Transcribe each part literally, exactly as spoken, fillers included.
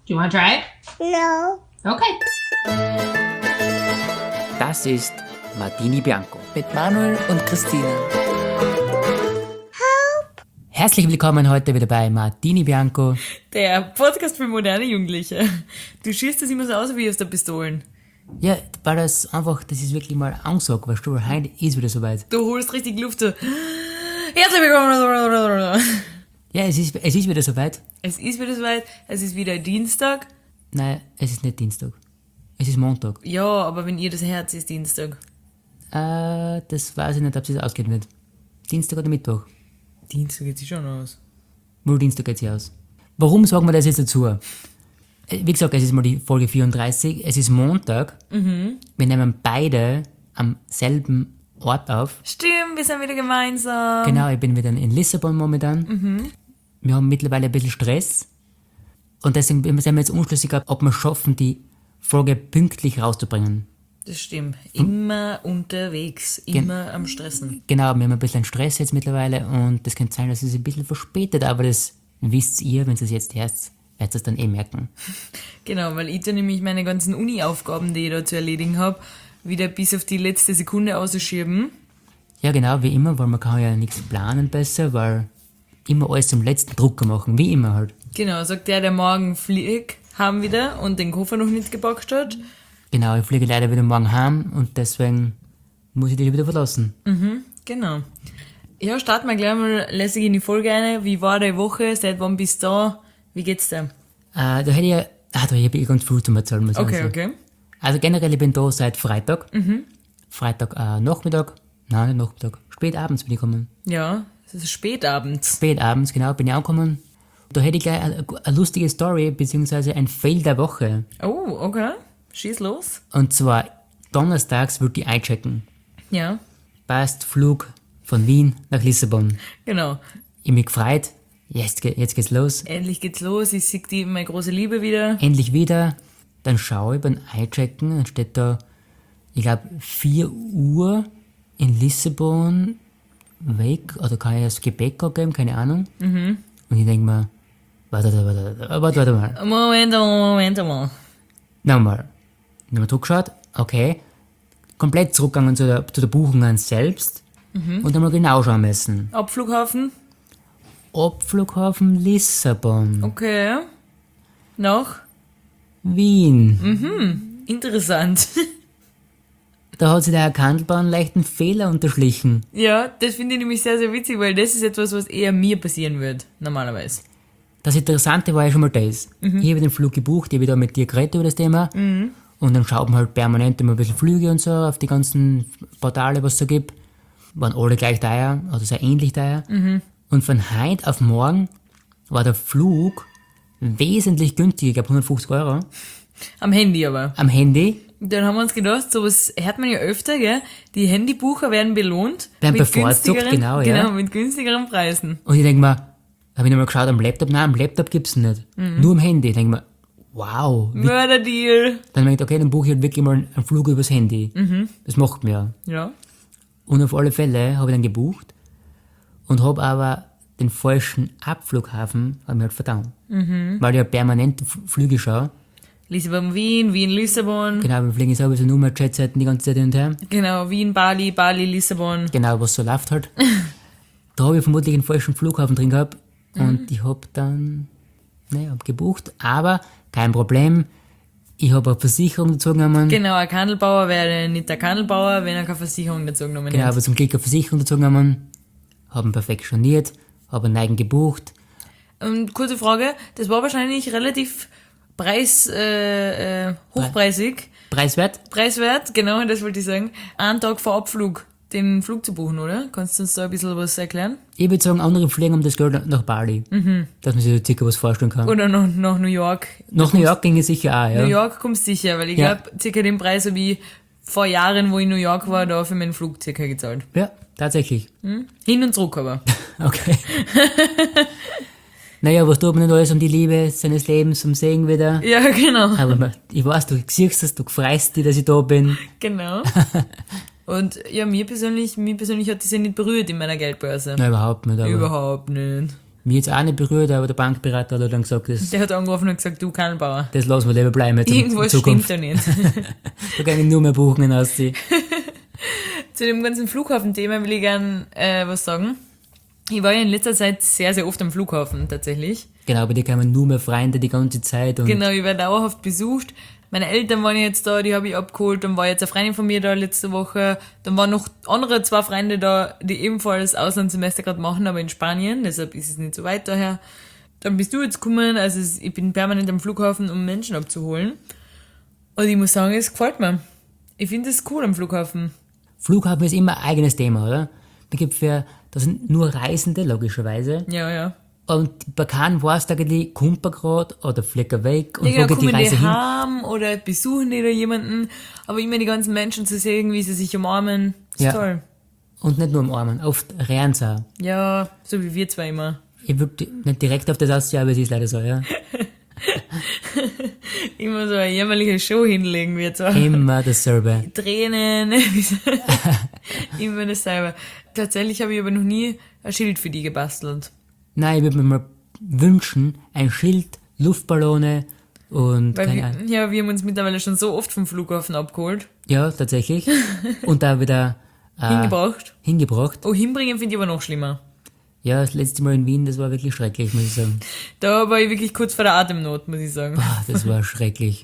Do you want to try it? No. Okay. Das ist Martini Bianco. Mit Manuel und Christine. Herzlich willkommen heute wieder bei Martini Bianco. Der Podcast für moderne Jugendliche. Du schießt das immer so aus wie aus der Pistolen. Ja, weil das einfach, das ist wirklich mal Ansage, weißt du, weil heute ist wieder soweit. Du holst richtig Luft so. Herzlich willkommen. Ja, es ist, es ist wieder soweit. Es ist wieder soweit. Es ist wieder Dienstag. Nein, es ist nicht Dienstag. Es ist Montag. Ja, aber wenn ihr das Herz ist Dienstag. Äh, das weiß ich nicht, ob es ausgehen wird. Dienstag oder Mittwoch? Dienstag geht sich schon aus. Wohl Dienstag geht sie aus. Warum sagen wir das jetzt dazu? Äh, Wie gesagt, es ist mal die Folge vierunddreißig. Es ist Montag. Mhm. Wir nehmen beide am selben Ort auf. Stimmt, wir sind wieder gemeinsam. Genau, ich bin wieder in Lissabon momentan. Mhm. Wir haben mittlerweile ein bisschen Stress. Und deswegen sind wir jetzt unschlüssig, ob wir schaffen, die Folge pünktlich rauszubringen. Das stimmt. Immer hm? unterwegs. Immer Gen- am Stressen. Genau, wir haben ein bisschen Stress jetzt mittlerweile und das könnte sein, dass es ein bisschen verspätet, aber das wisst ihr, wenn ihr es jetzt hört, werdet ihr es dann eh merken. Genau, weil ich da nämlich meine ganzen Uni-Aufgaben, die ich da zu erledigen habe, wieder bis auf die letzte Sekunde ausschieben. Ja, genau, wie immer, weil man kann ja nichts planen besser, weil immer alles zum letzten Drucker machen, wie immer halt. Genau, sagt der, der morgen fliegt, haben wieder und den Koffer noch nicht gepackt hat. Genau, ich fliege leider wieder morgen heim und deswegen muss ich dich wieder verlassen. Mhm, genau. Ja, starten wir gleich mal lässig in die Folge rein. Wie war die Woche? Seit wann bist du da? Wie geht's dir? Äh, da hätte ich ja, ah, da habe ich ganz viel zu erzählen, muss ich Okay, sagen. okay. Also generell, ich bin da seit Freitag. Mhm. Freitag äh, Nachmittag, nein, nicht Nachmittag, spätabends bin ich gekommen. Ja, es ist spätabends. Spätabends, genau, bin ich angekommen. Da hätte ich gleich eine, eine lustige Story, beziehungsweise ein Fail der Woche. Oh, okay. Schieß los. Und zwar, donnerstags würde ich einchecken. Ja. Passt, Flug von Wien nach Lissabon. Genau. Ich mich gefreut, jetzt, jetzt geht's los. Endlich geht's los, ich sehe die meine große Liebe wieder. Endlich wieder. Dann schaue ich beim Einchecken, dann steht da, ich glaube, vier Uhr in Lissabon weg, oder kann ich das Gepäck geben, keine Ahnung. Mhm. Und ich denke mir, warte, warte, warte, warte, warte mal. Moment, Moment mal. Nochmal. Dann haben wir zurückgeschaut, okay, komplett zurückgegangen zu der, zu der Buchung an selbst mhm. und dann mal genau schauen müssen. Abflughafen? Abflughafen Lissabon. Okay. Noch? Wien. Mhm. Interessant. Da hat sich der Herr Kandelbauer einen leichten Fehler unterschlichen. Ja, das finde ich nämlich sehr, sehr witzig, weil das ist etwas, was eher mir passieren wird, normalerweise. Das Interessante war ja schon mal das. Mhm. Ich habe den Flug gebucht, ich habe da mit dir geredet über das Thema. Mhm. Und dann schaut man halt permanent immer ein bisschen Flüge und so auf die ganzen Portale, was es so gibt. Waren alle gleich teuer, also sehr ähnlich teuer. Mhm. Und von heute auf morgen war der Flug wesentlich günstiger, ich glaube hundertfünfzig Euro. Am Handy aber. Am Handy. Dann haben wir uns gedacht, sowas hört man ja öfter, gell? Die Handybucher werden belohnt. Werden mit bevorzugt, genau, ja. Genau, mit günstigeren Preisen. Und ich denke mir, habe ich nochmal geschaut am Laptop? Nein, am Laptop gibt's nicht. Mhm. Nur am Handy. Ich denke mir, wow. Mörderdeal. Dann denke ich, okay, dann buche ich halt wirklich mal einen Flug übers Handy. Mhm. Das macht mir ja. Ja. Und auf alle Fälle habe ich dann gebucht und habe aber den falschen Abflughafen hab ich halt verdammt. Mhm. Weil ich ja permanent Flüge schaue. Lissabon, Wien, Wien, Lissabon. Genau, wir fliegen sowieso nur mal Jetseiten die ganze Zeit hin und her. Genau, Wien, Bali, Bali, Lissabon. Genau, was so läuft halt. Da habe ich vermutlich einen falschen Flughafen drin gehabt und mhm. ich habe dann, naja, hab gebucht, aber kein Problem. Ich habe eine Versicherung dazu genommen. Genau, ein Kandelbauer wäre nicht der Kandelbauer, wenn er keine Versicherung dazu genommen hätte. Genau, aber zum Glück eine Versicherung dazu genommen. Habe ihn perfekt storniert, habe einen eigenen gebucht. Und kurze Frage, das war wahrscheinlich relativ preis, äh, äh, hochpreisig. Preiswert? Preiswert, genau, das wollte ich sagen. Einen Tag vor Abflug den Flug zu buchen, oder? Kannst du uns da ein bisschen was erklären? Ich würde sagen, andere fliegen um das Geld nach Bali. Mhm. Dass man sich so circa was vorstellen kann. Oder nach, nach New York. Nach New York ginge sicher auch, ja. New York kommst sicher, weil ich ja. glaube, circa den Preis habe ich vor Jahren, wo ich in New York war, da für meinen Flug circa gezahlt. Ja, tatsächlich. Hm? Hin und zurück aber. Okay. Naja, was tut man nicht alles um die Liebe seines Lebens, um Segen wieder? Ja, genau. Aber ich weiß, du siehst das, du freust dich, dass ich da bin. Genau. Und ja, mir persönlich, mir persönlich hat das ja nicht berührt in meiner Geldbörse. Nein, überhaupt nicht. Aber überhaupt nicht. Mich jetzt auch nicht berührt, aber der Bankberater hat dann gesagt, das, Der hat angerufen und gesagt, du Kannbauer. das lassen wir lieber bleiben jetzt in Irgendwas Zukunft. stimmt da nicht. Da kann ich nur mehr Buchungen ausziehen. Zu dem ganzen Flughafen-Thema will ich gern äh, was sagen. Ich war ja in letzter Zeit sehr, sehr oft am Flughafen tatsächlich. Genau, bei dir kamen nur mehr Freunde die ganze Zeit. Und Genau, ich werde dauerhaft besucht. Meine Eltern waren jetzt da, die habe ich abgeholt. Dann war jetzt eine Freundin von mir da letzte Woche. Dann waren noch andere zwei Freunde da, die ebenfalls Auslandssemester gerade machen, aber in Spanien. Deshalb ist es nicht so weit daher. Dann bist du jetzt gekommen. Also es- ich bin permanent am Flughafen, um Menschen abzuholen. Und ich muss sagen, es gefällt mir. Ich finde es cool am Flughafen. Flughafen ist immer ein eigenes Thema, oder? Da gibt für, das sind nur Reisende, logischerweise. Ja, ja. Und bei keinem weißt du eigentlich, kommt er gerade oder fliegt er weg und Ja, wo genau, geht die kommen Reise die hin? heim oder besuchen die da jemanden. Aber immer die ganzen Menschen zu sehen, wie sie sich umarmen, ist Ja. toll. Und nicht nur am Armen, oft rennen sie auch. Ja, so wie wir zwei immer. Ich würde nicht direkt auf das aussehen, aber es ist leider so, ja. Immer so eine jämmerliche Show hinlegen, wir zwei. Immer dasselbe. Tränen. Immer dasselbe. Tatsächlich habe ich aber noch nie ein Schild für die gebastelt. Nein, ich würde mir mal wünschen, ein Schild, Luftballone und Weil keine wir, Ahnung. ja, wir haben uns mittlerweile schon so oft vom Flughafen abgeholt. Ja, tatsächlich. Und da wieder äh, Hingebracht. hingebracht. Oh, hinbringen finde ich aber noch schlimmer. Ja, das letzte Mal in Wien, das war wirklich schrecklich, muss ich sagen. Da war ich wirklich kurz vor der Atemnot, muss ich sagen. Ah, das war schrecklich.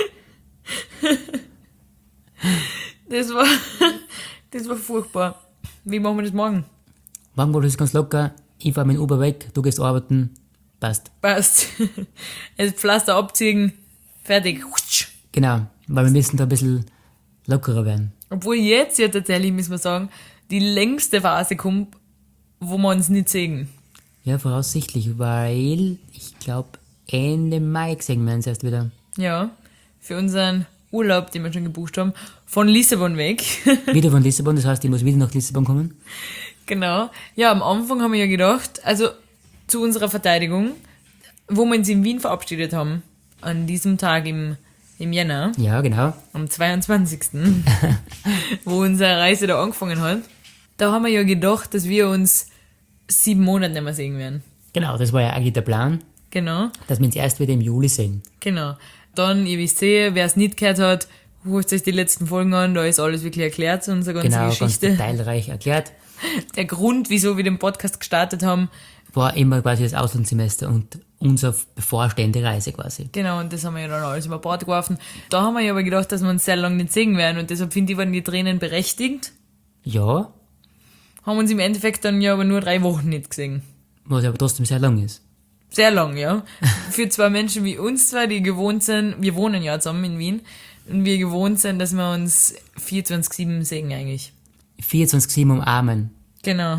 Das war, das war furchtbar. Wie machen wir das morgen? Morgen war das ganz locker. Ich fahr mit dem Uber weg, du gehst arbeiten. Passt. Passt. Das Pflaster abziehen, fertig. Genau, weil wir müssen da ein bisschen lockerer werden. Obwohl jetzt ja tatsächlich, müssen wir sagen, die längste Phase kommt, wo wir uns nicht sehen. Ja, voraussichtlich, weil ich glaube Ende Mai gesehen wir uns erst wieder. Ja, für unseren Urlaub, den wir schon gebucht haben, von Lissabon weg. Wieder von Lissabon, das heißt, ich muss wieder nach Lissabon kommen. Genau. Ja, am Anfang haben wir ja gedacht, also zu unserer Verteidigung, wo wir uns in Wien verabschiedet haben, an diesem Tag im, im Jänner, Ja, genau. am zweiundzwanzigsten wo unsere Reise da angefangen hat, da haben wir ja gedacht, dass wir uns sieben Monate nicht mehr sehen werden. Genau, das war ja eigentlich der Plan, Genau, dass wir uns erst wieder im Juli sehen. genau. Dann, ihr wisst eh, wer es nicht gehört hat, hört euch die letzten Folgen an, da ist alles wirklich erklärt, unsere ganze Genau, ganz Geschichte. detailreich erklärt. Der Grund, wieso wir den Podcast gestartet haben. War immer quasi das Auslandssemester und unsere bevorstehende Reise quasi. Genau, und das haben wir ja dann alles über Bord geworfen. Da haben wir ja aber gedacht, dass wir uns sehr lange nicht sehen werden und deshalb finde ich, waren die Tränen berechtigt. Ja, Haben uns im Endeffekt dann ja aber nur drei Wochen nicht gesehen. was aber trotzdem sehr lang ist. Sehr lang, ja. Für zwei Menschen wie uns zwei, die gewohnt sind, wir wohnen ja zusammen in Wien, und wir gewohnt sind, dass wir uns vierundzwanzig sieben sehen eigentlich. vierundzwanzig sieben umarmen. Genau.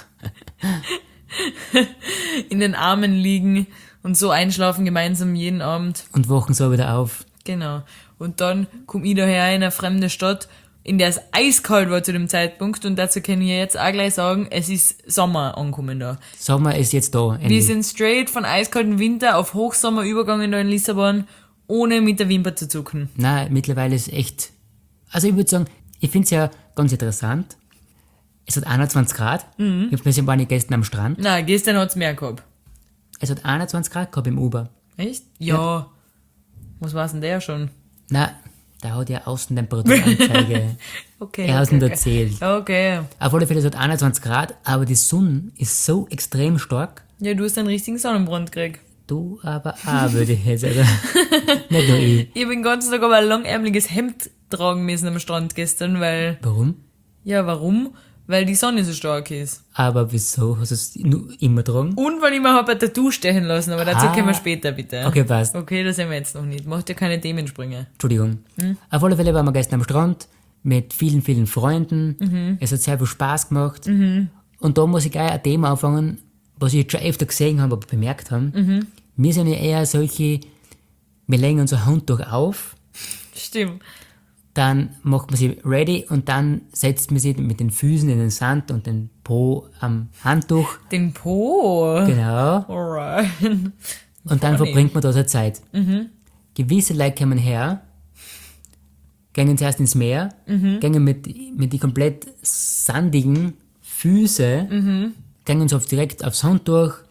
In den Armen liegen und so einschlafen gemeinsam jeden Abend. Und wachen so wieder auf. Genau. Und dann komm ich daher in eine fremde Stadt, in der es eiskalt war zu dem Zeitpunkt, und dazu kann ich jetzt auch gleich sagen, es ist Sommer angekommen da. Sommer ist jetzt da. Wir endlich. sind straight von eiskalten Winter auf Hochsommer übergegangen da in Lissabon, ohne mit der Wimper zu zucken. Nein, mittlerweile ist echt. Also ich würde sagen, ich finde es ja ganz interessant. Es hat einundzwanzig Grad. Mhm. Wir sind waren gestern am Strand. Na, gestern hat's mehr gehabt. Es hat einundzwanzig Grad gehabt im Uber. Echt? Ja. Was war's denn der schon? Nein, da hat ja Außentemperaturanzeige. Okay. Er hat okay, uns okay. erzählt. Okay. Auf alle Fälle, es hat einundzwanzig Grad, aber die Sonne ist so extrem stark. Ja, du hast einen richtigen Sonnenbrand gekriegt. Du aber auch, würde ich jetzt sagen. Nicht nur ich. Ich hab den ganzen Tag aber ein langärmeliges Hemd tragen müssen am Strand gestern, weil... Warum? Ja, warum? Weil die Sonne so stark ist. Aber wieso? Hast du es nur immer tragen? Und weil ich mir hab ein Tattoo stechen lassen, aber dazu Ah. kommen wir später, bitte. Okay, passt. Okay, das sehen wir jetzt noch nicht. Macht ja keine Themensprünge. Entschuldigung. Auf alle Fälle waren wir gestern am Strand mit vielen, vielen Freunden. Es hat sehr viel Spaß gemacht. Und da muss ich gleich ein Thema anfangen, was ich jetzt schon öfter gesehen habe, aber bemerkt habe. Wir sind ja eher solche, wir legen unser Handtuch auf, Stimmt. dann macht man sie ready und dann setzt man sie mit den Füßen in den Sand und den Po am Handtuch. Den Po. Genau. Alright. Und dann Funny. verbringt man da seine Zeit. Gewisse Leute kommen her, gehen zuerst ins Meer, gehen mit, mit die komplett sandigen Füße, gehen uns auf direkt aufs Handtuch,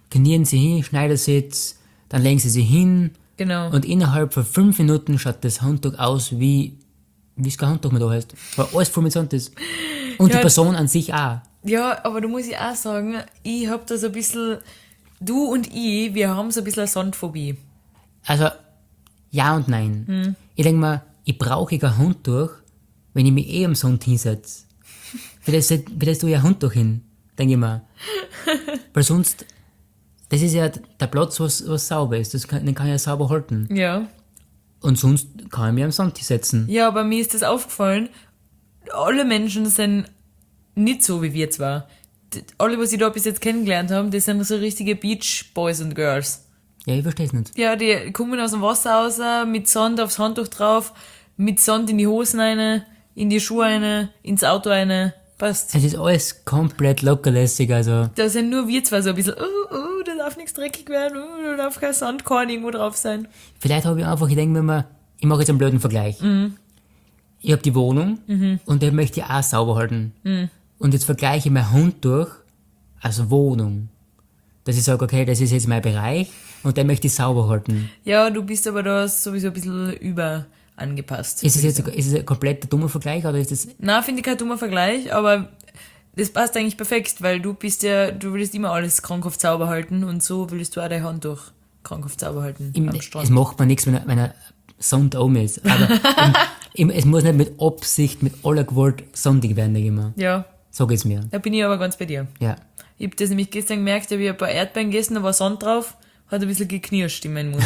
knien sie hin, Schneidersitz, dann legen sie sie hin Genau. und innerhalb von fünf Minuten schaut das Handtuch aus wie, wie es kein Handtuch mehr da heißt. Weil alles voll mit Sand ist. Und Ja. die Person an sich auch. Ja, aber da muss ich auch sagen, ich hab da so ein bisschen, du und ich, wir haben so ein bisschen eine Sandphobie. Also, ja und nein. Hm. Ich denke mir, ich brauche kein Handtuch, wenn ich mich eh am Sand hinsetze. Wie das, wie das tue ich ein Handtuch hin, denke ich mir. Weil sonst, das ist ja der Platz, was, was sauber ist. Das kann, den kann ich ja sauber halten. Ja. Und sonst kann ich mich am Sand hinsetzen. Ja, aber mir ist das aufgefallen, alle Menschen sind nicht so wie wir zwar. D- Alle, was ich da bis jetzt kennengelernt habe, das sind so richtige Beach Boys und Girls. Ja, ich verstehe es nicht. Ja, die kommen aus dem Wasser raus, mit Sand aufs Handtuch drauf, mit Sand in die Hosen rein, in die Schuhe rein, ins Auto rein. Passt. Es ist alles komplett lockerlässig, also. Da sind nur wir zwei so ein bisschen, oh, oh, da darf nichts dreckig werden, oh, da darf kein Sandkorn irgendwo drauf sein. Vielleicht habe ich einfach, ich denke mir mal, ich mache jetzt einen blöden Vergleich. Mhm. Ich habe die Wohnung und die möchte ich auch sauber halten. Mhm. Und jetzt vergleiche ich mein Handtuch als Wohnung. Dass ich sage, okay, das ist jetzt mein Bereich und den möchte ich sauber halten. Ja, du bist aber da sowieso ein bisschen überangepasst. Ist es jetzt ist es ein komplett ein dummer Vergleich oder ist es. Na, finde ich kein dummer Vergleich, aber das passt eigentlich perfekt, weil du bist ja, du willst immer alles krankhaft sauber halten und so willst du auch dein Handtuch krankhaft sauber halten Im, am es Strand. macht man nichts, wenn er, wenn er Sand oben ist. Aber im, im, es muss nicht mit Absicht, mit aller Gewalt sandig werden, denke ich mal. Ja, So geht's mir. da bin ich aber ganz bei dir. Ja. Ich hab das nämlich gestern gemerkt, ich hab ich ein paar Erdbeeren gegessen, da war Sand drauf, hat ein bisschen geknirscht in meinem Mund.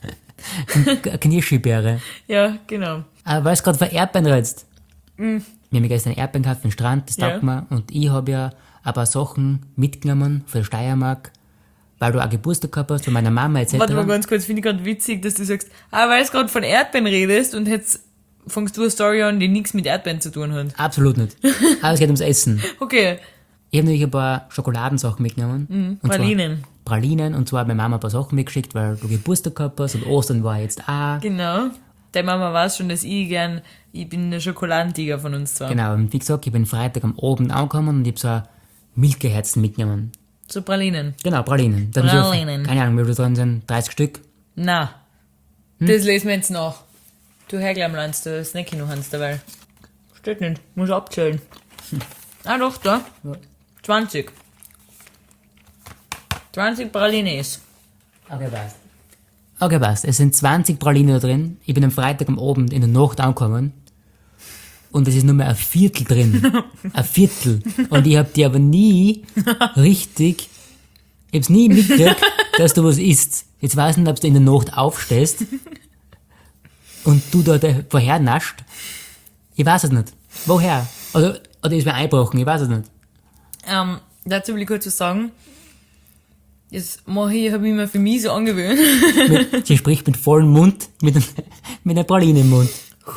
Eine Knirschbeere. Ja, genau. Aber weil es gerade von Erdbeeren redest. Wir haben ja gestern Erdbeeren gehabt für den Strand, das Ja. taugt mir. Und ich habe ja ein paar Sachen mitgenommen für die Steiermark, weil du auch Geburtstag gehabt hast, von meiner Mama et cetera. Warte mal ganz kurz, finde ich gerade witzig, dass du sagst, ah, weil du gerade von Erdbeeren redest und jetzt fängst du eine Story an, die nichts mit Erdbeeren zu tun hat. Absolut nicht. Aber es geht ums Essen. Okay, Ich habe natürlich ein paar Schokoladensachen mitgenommen. Und zwar Pralinen. Pralinen. Und zwar hat meine Mama ein paar Sachen mitgeschickt, weil du Geburtstag gehabt hast und Ostern war jetzt auch. Genau. Deine Mama weiß schon, dass ich gern, ich bin der Schokoladentiger von uns zwei. Genau, und wie gesagt, ich bin Freitag am Abend angekommen und ich habe so ein Milchgeherzen mitgenommen. So Pralinen. Genau, Pralinen. Da hab ich so- Pralinen. Keine Ahnung, wie viel da drin sind, dreißig Stück. Na, das lesen wir jetzt nach. Du hergleich lernst du Snacky noch hans dabei. Steht nicht, muss abzählen. Ah doch, da. Ja. zwanzig. zwanzig Pralines. Okay, passt. Okay, passt. Es sind zwanzig Pralinen da drin. Ich bin am Freitag am Abend in der Nacht angekommen. Und es ist nur mehr ein Viertel drin. Ein Viertel. Und ich hab die aber nie richtig, ich hab's nie mitgekriegt, dass du was isst. Jetzt weiß ich nicht, ob du in der Nacht aufstehst und du da da vorher nascht. Ich weiß es nicht. Woher? Oder, oder ist mir eingebrochen? Ich weiß es nicht. Ähm, dazu will ich kurz was sagen. Das mache ich, habe ich mir für mich so angewöhnt. Mit, sie spricht mit vollem Mund, mit, ein- mit einer Praline im Mund.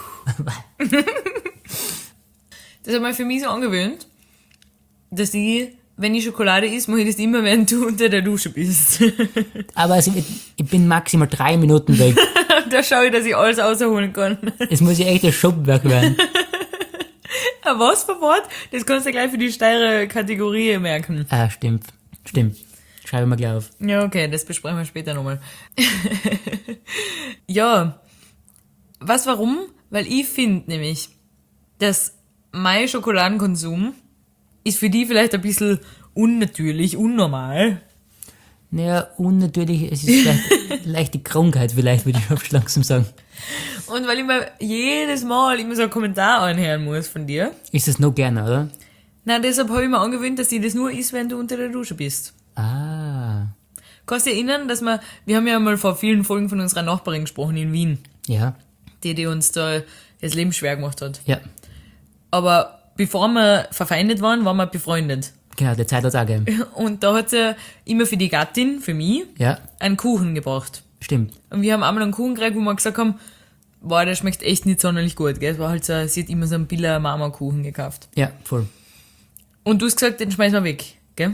Das habe ich mir für mich so angewöhnt, dass ich, wenn ich Schokolade esse, mache ich das immer, wenn du unter der Dusche bist. Aber also, ich, ich bin maximal drei Minuten weg. Da schaue ich, dass ich alles rausholen kann. Es muss ja echt ein Schubwerk werden. Ah, was für Wort? Das kannst du gleich für die steire Kategorie merken. Ah, stimmt. Stimmt. Schreibe mal gleich auf. Ja, okay, das besprechen wir später nochmal. Ja, was warum? Weil ich finde nämlich, dass mein Schokoladenkonsum ist für die vielleicht ein bisschen unnatürlich, unnormal. Naja, und natürlich, es ist vielleicht leichte Krankheit, vielleicht, würde ich schon langsam sagen. Und weil ich mir jedes Mal immer so einen Kommentar anhören muss von dir. Ist das noch gerne, oder? Na, deshalb habe ich mir angewöhnt, dass ich das nur isst, wenn du unter der Dusche bist. Ah. Kannst du dich erinnern, dass wir, wir haben ja mal vor vielen Folgen von unserer Nachbarin gesprochen in Wien, Ja. die, die uns da das Leben schwer gemacht hat. Ja. Aber bevor wir verfeindet waren, waren wir befreundet. Genau, die Zeit hat es auch gegeben. Und da hat sie immer für die Gattin, für mich, Ja. einen Kuchen gebracht. Stimmt. Und wir haben einmal einen Kuchen gekriegt, wo wir gesagt haben, boah, der schmeckt echt nicht sonderlich gut, gell? Es war halt so, sie hat immer so einen Billa Mama Kuchen gekauft. Ja, voll. Und du hast gesagt, den schmeißen wir weg, gell?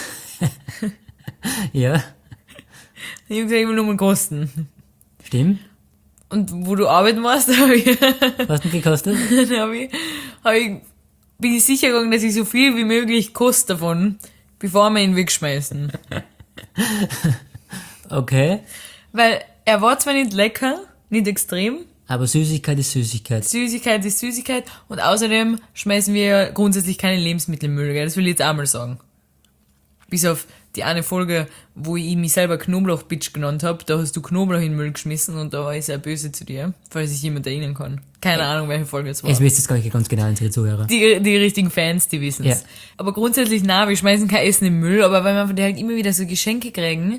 Ja. Ich hab gesagt, ich will nur mal kosten. Stimmt. Und wo du arbeiten warst, hab ich, Was hat denn gekostet? dann hab ich, hab ich, bin ich sicher gegangen, dass ich so viel wie möglich koste davon, bevor wir ihn wegschmeißen. Okay. Weil er war zwar nicht lecker, nicht extrem, Aber Süßigkeit ist Süßigkeit. Süßigkeit ist Süßigkeit und außerdem schmeißen wir grundsätzlich keine Lebensmittel im Müll, gell? Das will ich jetzt einmal sagen. Bis auf die eine Folge, wo ich mich selber Knoblauch-Bitch genannt habe, da hast du Knoblauch in den Müll geschmissen und da war ich sehr böse zu dir, falls sich jemand erinnern kann. Keine Ahnung, welche Folge es war. Es wisst es gar nicht ganz genau, unsere Zuhörer. Die, die richtigen Fans, die wissen's. Ja. Aber grundsätzlich, na, wir schmeißen kein Essen im Müll, aber weil wir von dir halt immer wieder so Geschenke kriegen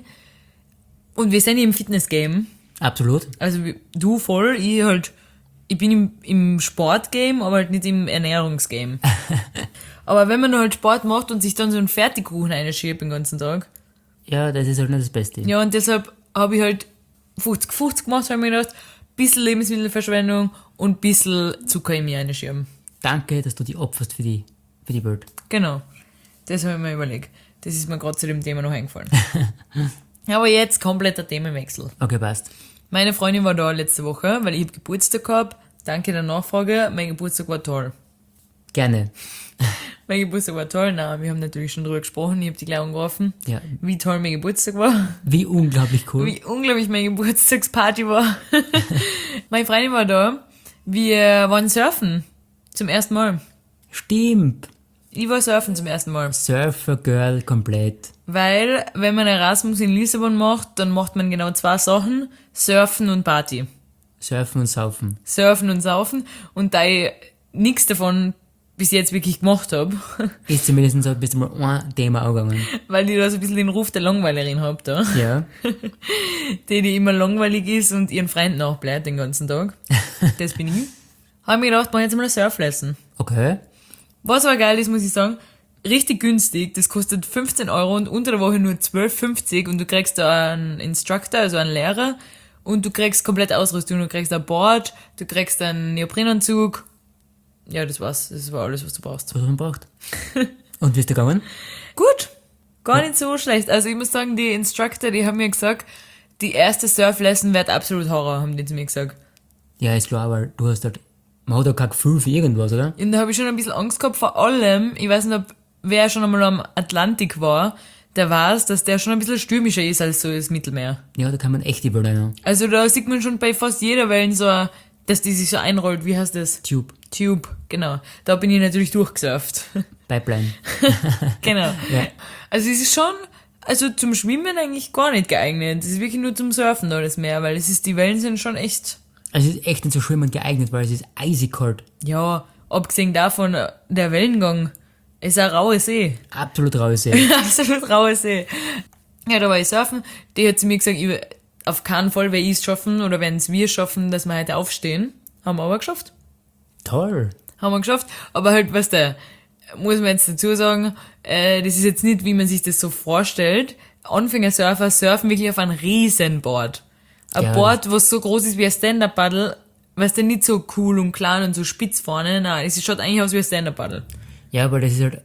und wir sind ja im Fitness-Game, Absolut. also wie- du voll, ich halt, ich bin im, im Sport-Game, aber halt nicht im Ernährungsgame. Aber wenn man halt Sport macht und sich dann so einen Fertigkuchen einschiebt den ganzen Tag, Ja, das ist halt nicht das Beste. ja, und deshalb habe ich halt fünfzig fünfzig gemacht, weil ich mir gedacht, bisschen Lebensmittelverschwendung und bisschen Zucker in mir einschieben. Danke, dass du dich opferst für die, für die Welt. Genau. Das habe ich mir überlegt. Das ist mir gerade zu dem Thema noch eingefallen. Aber jetzt kompletter Themenwechsel. Okay, passt. Meine Freundin war da letzte Woche, weil ich hab Geburtstag gehabt. Danke der Nachfrage. Mein Geburtstag war toll. Gerne. Mein Geburtstag war toll. Na, wir haben natürlich schon drüber gesprochen. Ich habe die gleich angerufen. Ja. Wie toll mein Geburtstag war. Wie unglaublich cool. Wie unglaublich meine Geburtstagsparty war. Meine Freundin war da. Wir waren surfen. Zum ersten Mal. Stimmt. Ich war surfen zum ersten Mal. Surfer Girl komplett. Weil, wenn man Erasmus in Lissabon macht, dann macht man genau zwei Sachen. Surfen und Party. Surfen und saufen. Surfen und Saufen. Und da ich nichts davon bis jetzt wirklich gemacht habe, Ist zumindest so, bist du mal ein Thema angegangen. weil ich da so ein bisschen den Ruf der Langweilerin hab da, Ja. die, die immer langweilig ist und ihren Freunden nachbleibt den ganzen Tag. Das bin ich. Habe ich mir gedacht, mach jetzt mal ein Surflesson. Okay. Was aber geil ist, muss ich sagen, richtig günstig. Das kostet fünfzehn Euro und unter der Woche nur zwölf fünfzig und du kriegst da einen Instructor, also einen Lehrer und du kriegst komplett Ausrüstung. Du kriegst ein Board, du kriegst einen Neoprenanzug. Ja, das war's. Das war alles, was du brauchst. Was man braucht. Und wie ist der gegangen? Gut. Gar nicht so schlecht. Also ich muss sagen, die Instructor, die haben mir gesagt, die erste Surflesson wird absolut Horror, haben die zu mir gesagt. Ja, ist klar, weil du hast halt, man hat ja kein Gefühl für irgendwas, oder? Und da habe ich schon ein bisschen Angst gehabt, vor allem, ich weiß nicht, ob wer schon einmal am Atlantik war, der weiß, dass der schon ein bisschen stürmischer ist als so das Mittelmeer. Ja, da kann man echt die Welt rein. Also da sieht man schon bei fast jeder Welle so, ein- dass die sich so einrollt. Wie heißt das? Tube. Tube, genau. Da bin ich natürlich durchgesurft. Pipeline. Genau. Ja. Also es ist schon, also zum Schwimmen eigentlich gar nicht geeignet. Es ist wirklich nur zum Surfen da das Meer, weil es ist, die Wellen sind schon echt, Also es ist echt nicht so schwimmen geeignet, weil es ist eisig kalt. ja, abgesehen davon, der Wellengang ist ein rauer See. Absolut raus. See. Absolut rauer See. Ja, da war ich surfen. Die hat zu mir gesagt, ich, auf keinen Fall werde ich es schaffen oder werden es wir schaffen, dass wir heute aufstehen. Haben wir aber geschafft. Toll. Haben wir geschafft. Aber halt, weißt du, muss man jetzt dazu sagen, äh, das ist jetzt nicht, wie man sich das so vorstellt. Anfängersurfer surfen wirklich auf einem Riesenboard. Ein Ja. Board, was so groß ist wie ein Stand-Up-Paddle, weißt du, nicht so cool und klein und so spitz vorne. Nein, es schaut eigentlich aus wie ein Stand-Up-Paddle. Ja, aber das ist halt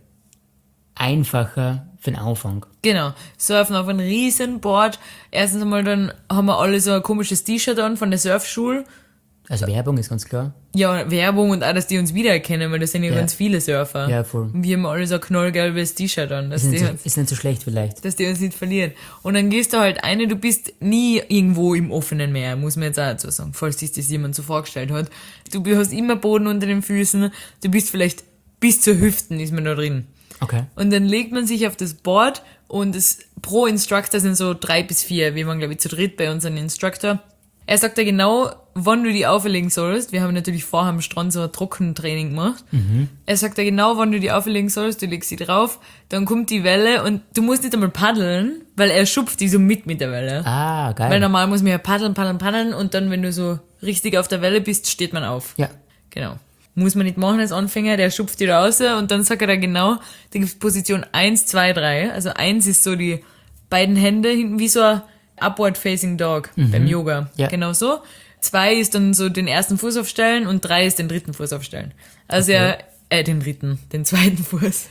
einfacher für den Anfang. Genau, surfen auf einem riesen Board. Erstens einmal dann haben wir alle so ein komisches T-Shirt an von der Surfschule. Also Werbung ist ganz klar. Ja, Werbung und auch, dass die uns wiedererkennen, weil das sind ja, Ja. ganz viele Surfer. Ja, voll. Und wir haben alle so ein knallgelbes T-Shirt an, dass Ist die, nicht, so, uns, ist nicht so schlecht vielleicht. dass die uns nicht verlieren. Und dann gehst du halt eine, du bist nie irgendwo im offenen Meer, muss man jetzt auch dazu sagen, falls sich das jemand so vorgestellt hat. Du hast immer Boden unter den Füßen, du bist vielleicht bis zur Hüften ist man da drin. Okay. Und dann legt man sich auf das Board und es, pro Instructor sind so drei bis vier. Wir waren, glaube ich, zu dritt bei unserem Instructor. Er sagt ja genau, wann du die auflegen sollst. Wir haben natürlich vorher am Strand so ein Trockentraining gemacht. Mhm. Er sagt ja genau, wann du die auflegen sollst. Du legst sie drauf, dann kommt die Welle und du musst nicht einmal paddeln, weil er schupft die so mit mit der Welle. Ah, geil. Weil normal muss man ja paddeln, paddeln, paddeln und dann, wenn du so richtig auf der Welle bist, steht man auf. Ja. Genau. Muss man nicht machen als Anfänger, der schupft die raus und dann sagt er da genau, da gibt's Position eins, zwei, drei. Also eins ist so die beiden Hände hinten wie so ein Upward Facing Dog beim Yoga. Ja. Genau so. Zwei ist dann so den ersten Fuß aufstellen und drei ist den dritten Fuß aufstellen. Also Okay. ja, äh, den dritten, den zweiten Fuß.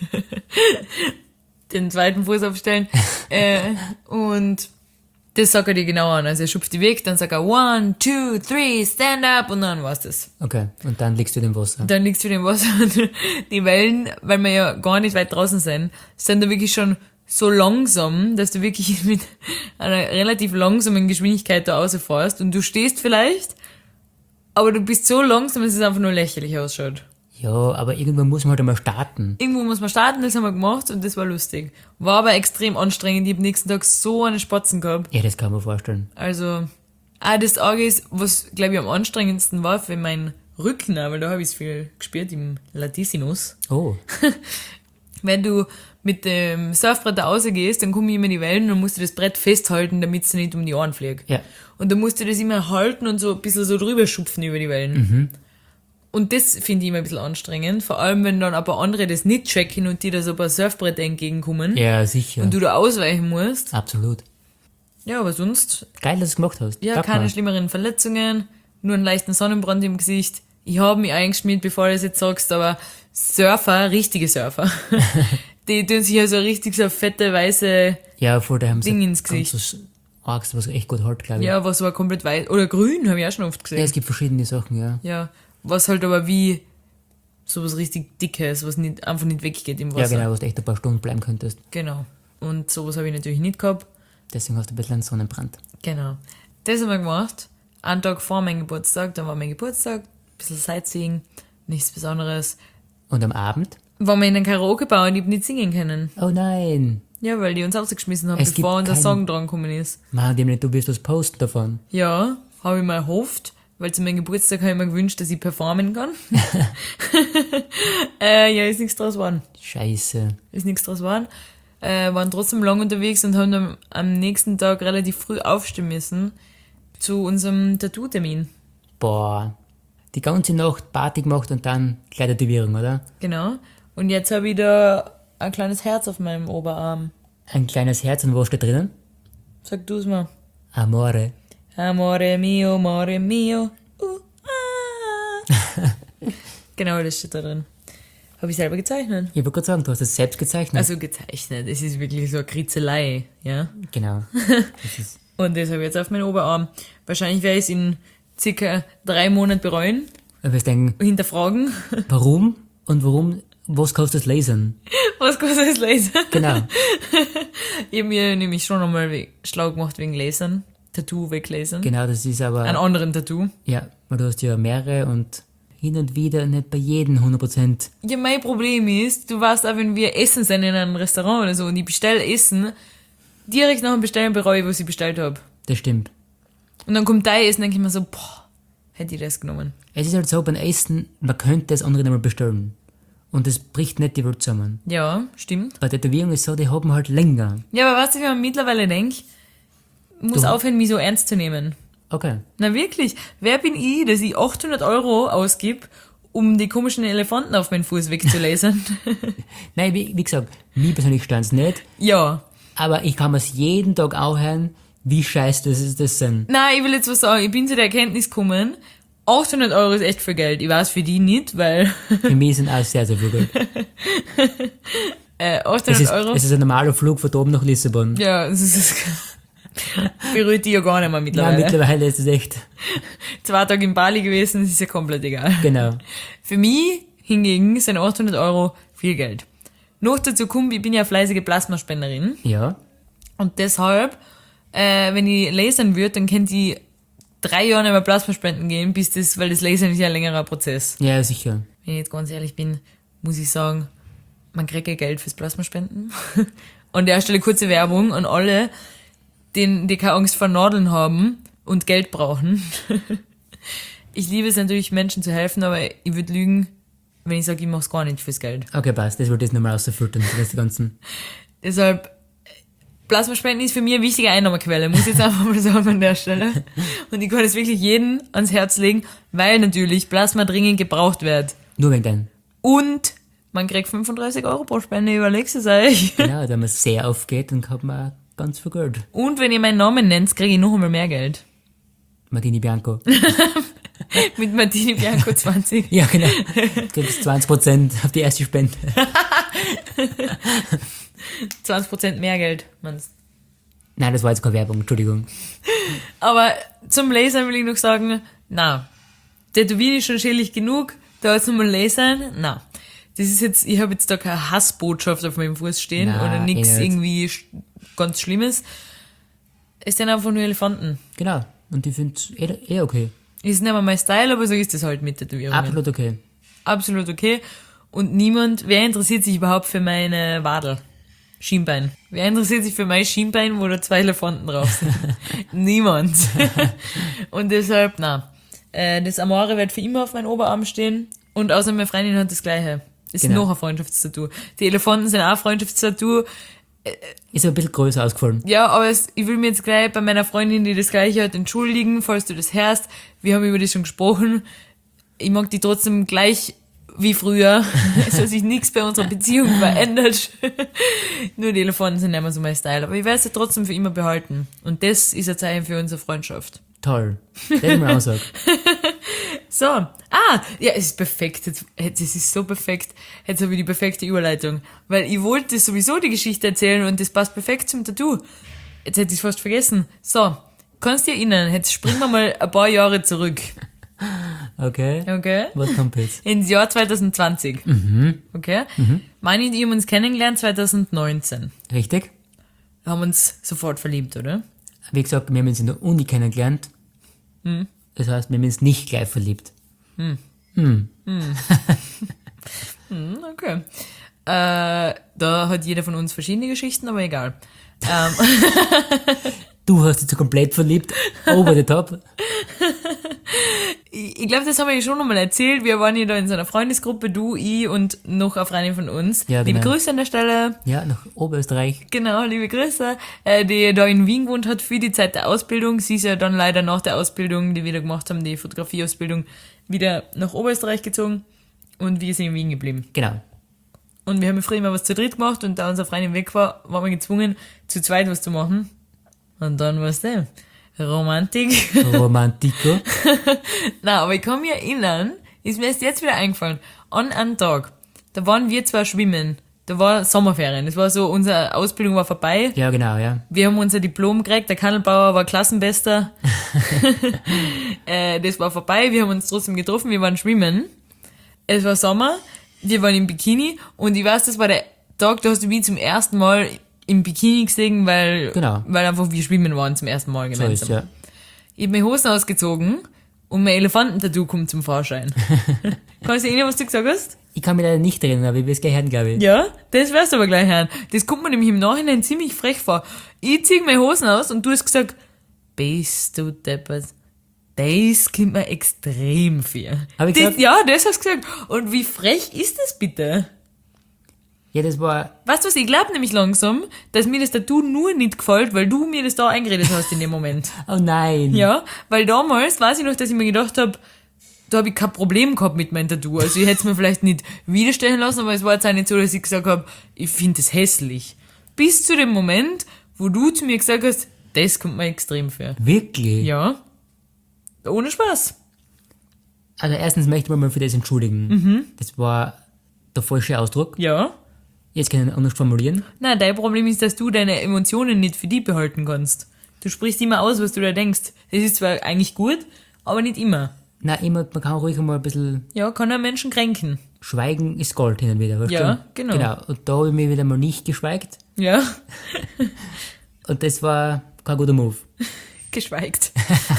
den zweiten Fuß aufstellen. äh, und das sagt er dir genau an. Also er schupft die weg, dann sagt er one, two, three, stand up und dann war's das. Okay. Und dann liegst du in dem Wasser. Dann liegst du in dem Wasser und die Wellen, weil wir ja gar nicht weit draußen sind, sind da wirklich schon so langsam, dass du wirklich mit einer relativ langsamen Geschwindigkeit da rausfährst und du stehst vielleicht, aber du bist so langsam, dass es einfach nur lächerlich ausschaut. Ja, aber irgendwann muss man halt einmal starten. Irgendwo muss man starten, das haben wir gemacht und das war lustig. War aber extrem anstrengend, ich hab am nächsten Tag so eine Spatzen gehabt. Ja, das kann man vorstellen. Also, ah, das Auge ist, was, glaube ich, am anstrengendsten war für meinen Rücken, weil da habe ich es viel gespürt, im Latissimus. Oh, Wenn du mit dem Surfbrett da rausgehst, dann kommen immer die Wellen und dann musst du das Brett festhalten, damit es nicht um die Ohren fliegt. ja. Und dann musst du das immer halten und so ein bisschen so drüber schupfen über die Wellen. Mhm. Und das finde ich immer ein bisschen anstrengend, vor allem wenn dann aber andere das nicht checken und dir da so ein paar Surfbretter entgegenkommen Ja, sicher. und du da ausweichen musst. Absolut. Ja, aber sonst, Geil, dass du es gemacht hast. ja, Sag keine mal. schlimmeren Verletzungen, nur einen leichten Sonnenbrand im Gesicht. Ich habe mich eingeschmiert, bevor du das jetzt sagst, aber Surfer, richtige Surfer, die tun sich ja so richtig so fette, weiße, Ja, vor der haben Ding sie ins Gesicht. ganz Args, was echt gut halt, glaube ich. ja, was war komplett weiß, oder grün, habe ich auch schon oft Ja, gesehen. es gibt verschiedene Sachen, ja. Ja, was halt aber wie sowas richtig Dickes, was nicht, einfach nicht weggeht im Ja, Wasser. genau, wo du echt ein paar Stunden bleiben könntest. Genau. Und sowas habe ich natürlich nicht gehabt. Deswegen hast du ein bisschen einen Sonnenbrand. Genau. Das haben wir gemacht. Einen Tag vor meinem Geburtstag, dann war mein Geburtstag, ein bisschen Sightseeing, nichts Besonderes. Und am Abend? Waren wir in einem Karaoke-Bar und ich hab nicht singen können. Oh nein. Ja, weil die uns rausgeschmissen haben, Es bevor gibt unser kein- Song dran gekommen ist. Mann, die haben nicht, du wirst was posten davon. Ja, habe ich mir erhofft, weil zu meinem Geburtstag habe ich mir gewünscht, dass ich performen kann. äh, ja, ist nichts draus geworden. Scheiße. Ist nichts draus geworden. Äh, waren trotzdem lang unterwegs und haben dann am nächsten Tag relativ früh aufstehen müssen zu unserem Tattoo-Termin. Boah. Die ganze Nacht Party gemacht und dann gleich eine Tätowierung, oder? Genau. Und jetzt habe ich da ein kleines Herz auf meinem Oberarm. Ein kleines Herz und wo steht drinnen? Sag du's mal. Amore. Amore mio, amore mio. Uh, ah. Genau, das steht da drin. Habe ich selber gezeichnet. Ich wollte gerade sagen, du hast es selbst gezeichnet. Also gezeichnet. Es ist wirklich so eine Kritzelei, ja. Genau. Das ist, Und das habe ich jetzt auf meinen Oberarm. Wahrscheinlich werde ich es in circa drei Monaten bereuen, du wirst denken, hinterfragen. warum und warum, was kostet das Lasern? Was kostet das Laser? Genau. Ich habe mir nämlich schon einmal we- schlau gemacht wegen Lasern. Tattoo weglasern. Genau, das ist aber, Einen anderen Tattoo. ja, weil du hast ja mehrere und hin und wieder nicht bei jedem hundert Prozent. Ja, mein Problem ist, du weißt auch, wenn wir essen sind in einem Restaurant oder so und ich bestelle Essen, direkt nach dem Bestellen bereue ich, was ich bestellt habe. Das stimmt. Und dann kommt dein Essen, denke ich mir so, boah, hätte ich das genommen. Es ist halt so, beim Essen, man könnte das andere nicht mal bestellen. Und das bricht nicht die Welt zusammen. Ja, stimmt. Bei Tätowierung ist so, die haben halt länger. Ja, aber weißt du, wie man mittlerweile denkt, muss Du- aufhören, mich so ernst zu nehmen. Okay. Na wirklich, wer bin ich, dass ich achthundert Euro ausgib, um die komischen Elefanten auf meinen Fuß wegzulasern? Nein, wie, wie gesagt, mir persönlich stört nicht, Ja. aber ich kann mir's jeden Tag auch hören, wie scheiße das ist, das sind. Nein, ich will jetzt was sagen, ich bin zu der Erkenntnis gekommen, achthundert Euro ist echt viel Geld. Ich weiß für die nicht, weil Für mich sind auch sehr, sehr viel Geld. äh, Es achthundert ist, Euro... es ist ein normaler Flug von da oben nach Lissabon. Ja, das ist... berührt die ja gar nicht mehr Ja, mittlerweile. mittlerweile ist es echt, Zwei Tage in Bali gewesen, das ist ja komplett egal. genau. Für mich hingegen sind achthundert Euro viel Geld. Noch dazu kommt, ich bin ja fleißige Plasmaspenderin Ja, und deshalb, äh, wenn ich lasern würde, dann könnte ich drei Jahre nicht mehr Plasma spenden gehen, bis das, weil das Lasern ist ja ein längerer Prozess. ja, sicher. Wenn ich jetzt ganz ehrlich bin, muss ich sagen, man kriegt ja Geld fürs Plasmaspenden. An der Stelle kurze Werbung an alle, die, die keine Angst vor Nadeln haben und Geld brauchen. Ich liebe es natürlich, Menschen zu helfen, aber ich würde lügen, wenn ich sage, ich mache es gar nicht fürs Geld. Okay, passt, das wollte ich jetzt nochmal rausfiltern, die ganzen. Deshalb, Plasmaspenden ist für mich eine wichtige Einnahmequelle, muss ich jetzt einfach mal sagen an der Stelle. Und ich kann es wirklich jedem ans Herz legen, weil natürlich Plasma dringend gebraucht wird. Nur wegen deinen. Und man kriegt fünfunddreißig Euro pro Spende, überlegst es euch. Genau, wenn man sehr aufgeht, dann hat man auch ganz viel Geld. Und wenn ihr meinen Namen nennt, kriege ich noch einmal mehr Geld. Martini Bianco. Mit Martini Bianco zwanzig. Ja, genau. Du kriegst zwanzig Prozent auf die erste Spende. zwanzig Prozent mehr Geld, meinst. Nein, das war jetzt keine Werbung, Entschuldigung. Aber zum Lasern will ich noch sagen, na, Tätowieren ist schon schädlich genug, da jetzt nochmal Lasern, na. das ist jetzt, ich habe jetzt da keine Hassbotschaft auf meinem Fuß stehen Nein, oder nichts eh nicht. irgendwie sch- ganz Schlimmes. Es sind einfach nur Elefanten. Genau. Und ich finde es eh, eh okay. Ist nicht mehr mein Style, aber so ist das halt mit Tätowierungen. Absolut okay. Absolut okay. Und niemand, wer interessiert sich überhaupt für meine Wadel? Schienbein. Wer interessiert sich für mein Schienbein, wo da zwei Elefanten drauf sind? Niemand. Und deshalb, na. Äh, das Amore wird für immer auf meinem Oberarm stehen. Und außer meine Freundin hat das Gleiche. Das ist Genau. noch ein Freundschaftstattoo. Die Elefanten sind auch ein Freundschaftstattoo. Ist aber ein bisschen größer ausgefallen. Ja, aber es, ich will mir jetzt gleich bei meiner Freundin, die das Gleiche hat, entschuldigen, falls du das hörst. Wir haben über das schon gesprochen. Ich mag die trotzdem gleich wie früher. Es hat sich nichts bei unserer Beziehung verändert. Nur die Elefanten sind nicht mehr so mein Style. Aber ich werde sie trotzdem für immer behalten. Und das ist ein Zeichen für unsere Freundschaft. Toll. Das hätte ich mir auch sagen. So. Ah, ja, es ist perfekt. Jetzt, jetzt, es ist so perfekt. Jetzt habe ich die perfekte Überleitung. Weil ich wollte sowieso die Geschichte erzählen und das passt perfekt zum Tattoo. Jetzt hätte ich es fast vergessen. So. Kannst du dich erinnern? Jetzt springen wir mal ein paar Jahre zurück. Okay. Okay? Was kommt jetzt? Ins Jahr zwanzig zwanzig. Mhm. Okay? Meine und ich haben uns kennengelernt zwanzig neunzehn. Richtig? Wir haben uns sofort verliebt, oder? Wie gesagt, wir haben uns in der Uni kennengelernt. Hm. Das heißt, wir haben uns nicht gleich verliebt. Hm, okay. Äh, da hat jeder von uns verschiedene Geschichten, aber egal. Ähm, Du hast dich so komplett verliebt. Over the top. ich ich glaube, das haben wir ja schon nochmal erzählt. Wir waren ja da in so einer Freundesgruppe, du, ich und noch eine Freundin von uns. Ja, Liebe genau. Grüße an der Stelle. Ja, nach Oberösterreich. Genau, liebe Grüße, äh, die da in Wien gewohnt hat für die Zeit der Ausbildung. Sie ist ja dann leider nach der Ausbildung, die wir da gemacht haben, die Fotografieausbildung, wieder nach Oberösterreich gezogen und wir sind in Wien geblieben. Genau. Und wir haben früher immer was zu dritt gemacht und da unsere Freundin weg war, waren wir gezwungen, zu zweit was zu machen. Und dann war's der Romantik. Romantico. Na, aber ich kann mich erinnern, ist mir erst jetzt wieder eingefallen, an einen Tag, da waren wir zwar schwimmen, da war Sommerferien, das war so, unsere Ausbildung war vorbei, Ja, genau, ja. wir haben unser Diplom gekriegt, der Kandelbauer war Klassenbester, äh, das war vorbei, wir haben uns trotzdem getroffen, wir waren schwimmen, es war Sommer, wir waren im Bikini und ich weiß, das war der Tag, da hast du mich zum ersten Mal im Bikini gesehen, weil, Genau. weil einfach wir schwimmen waren zum ersten Mal So gemeinsam. ist ja. Ich hab meine Hosen ausgezogen und mein Elefantentattoo kommt zum Vorschein. Kannst du erinnern, was du gesagt hast? Ich kann mich leider nicht erinnern, aber ich will es gleich hören, glaube ich. Ja, das wirst du aber gleich hören. Das kommt mir nämlich im Nachhinein ziemlich frech vor. Ich zieh meine Hosen aus und du hast gesagt, bist du deppert. Das kommt mir extrem viel. Hab ich das, gesagt? Ja, das hast du gesagt. Und wie frech ist das bitte? Ja, das war, Weißt du was, ich glaube nämlich langsam, dass mir das Tattoo nur nicht gefällt, weil du mir das da eingeredet hast in dem Moment. oh nein. Ja, weil damals weiß ich noch, dass ich mir gedacht habe, da habe ich kein Problem gehabt mit meinem Tattoo. Also ich hätte es mir vielleicht nicht widerstellen lassen, aber es war jetzt auch nicht so, dass ich gesagt habe, ich finde es hässlich. Bis zu dem Moment, wo du zu mir gesagt hast, das kommt mir extrem vor. Wirklich? Ja. Ohne Spaß. Also erstens möchte ich mich mal für das entschuldigen. Mhm. Das war der falsche Ausdruck. Ja. Jetzt kann ich ihn anders formulieren. Nein, dein Problem ist, dass du deine Emotionen nicht für dich behalten kannst. Du sprichst immer aus, was du da denkst. Das ist zwar eigentlich gut, aber nicht immer. Nein, immer, man kann ruhig einmal ein bisschen Ja, kann einen Menschen kränken. schweigen ist Gold hin und wieder. Weißt Ja, du? genau. Genau. Und da habe ich mich wieder mal nicht geschweigt. Ja. Und das war kein guter Move. Geschweigt.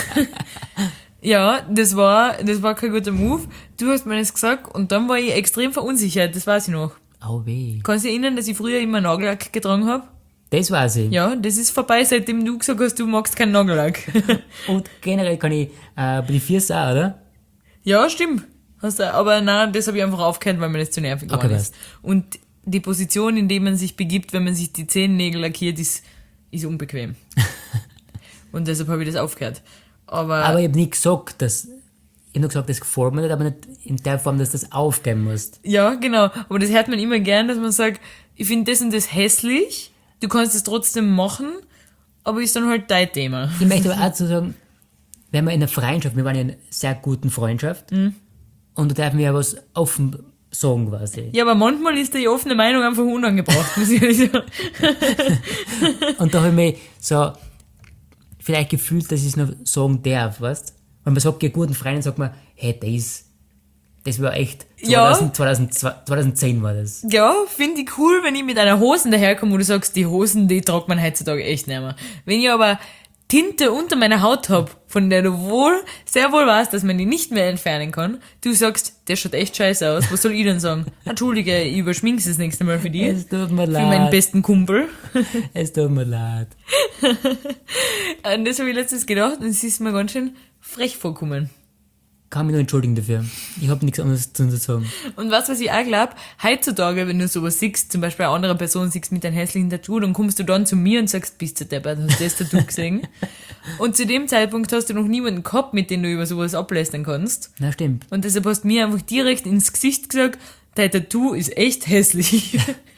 Ja, das war, das war kein guter Move. Du hast mir das gesagt und dann war ich extrem verunsichert, das weiß ich noch. Au weh. Kannst du dich erinnern, dass ich früher immer Nagellack getragen habe? Das weiß ich. Ja, das ist vorbei, seitdem du gesagt hast, du magst keinen Nagellack. Und generell kann ich äh, bei den Füßen auch, oder? Ja, stimmt. Hast du, aber nein, das habe ich einfach aufgehört, weil mir das zu nervig geworden Okay, ist. Und die Position, in die man sich begibt, wenn man sich die Zehennägel lackiert, ist, ist unbequem. Und deshalb habe ich das aufgehört. Aber, Aber ich habe nie gesagt, dass... Ich habe nur gesagt, das gefällt mir nicht, aber nicht in der Form, dass du das aufgeben musst. ja, genau. Aber das hört man immer gern, dass man sagt, ich finde das und das hässlich, du kannst es trotzdem machen, aber ist dann halt dein Thema. Ich möchte aber auch zu sagen, wenn wir in einer Freundschaft, wir waren ja in einer sehr guten Freundschaft, Mhm. und da darf mir ja was offen sagen quasi. Ja, aber manchmal ist die offene Meinung einfach unangebracht, muss ich ehrlich sagen. Und da habe ich mich so vielleicht gefühlt, dass ich es noch sagen darf, weißt? Wenn man sagt, ja, guten Freunden sagt man, hey, der ist, Das war echt, Ja. zweitausend, zweitausendzwei, zweitausendzehn war das. Ja, finde ich cool, wenn ich mit einer Hosen daherkomme, wo du sagst, die Hosen, die tragt man heutzutage echt nicht mehr. Wenn ich aber Tinte unter meiner Haut hab, von der du wohl, sehr wohl weißt, dass man die nicht mehr entfernen kann, du sagst, der schaut echt scheiße aus, was soll ich denn sagen? Entschuldige, ich überschmink's das nächste Mal für dich. Es tut mir Für meinen leid. besten Kumpel. Es tut mir leid. Und das habe ich letztens gedacht und es ist mir ganz schön frech vorgekommen. Kann mich nur entschuldigen dafür. Ich habe nichts anderes zu sagen. Und was, was ich auch glaube, heutzutage, wenn du sowas siehst, zum Beispiel eine andere Person siehst mit einem hässlichen Tattoo, dann kommst du dann zu mir und sagst, bist du deppert, hast du das Tattoo gesehen? Und zu dem Zeitpunkt hast du noch niemanden gehabt, mit dem du über sowas ablästern kannst. Na, stimmt. Und deshalb hast du mir einfach direkt ins Gesicht gesagt, dein Tattoo ist echt hässlich.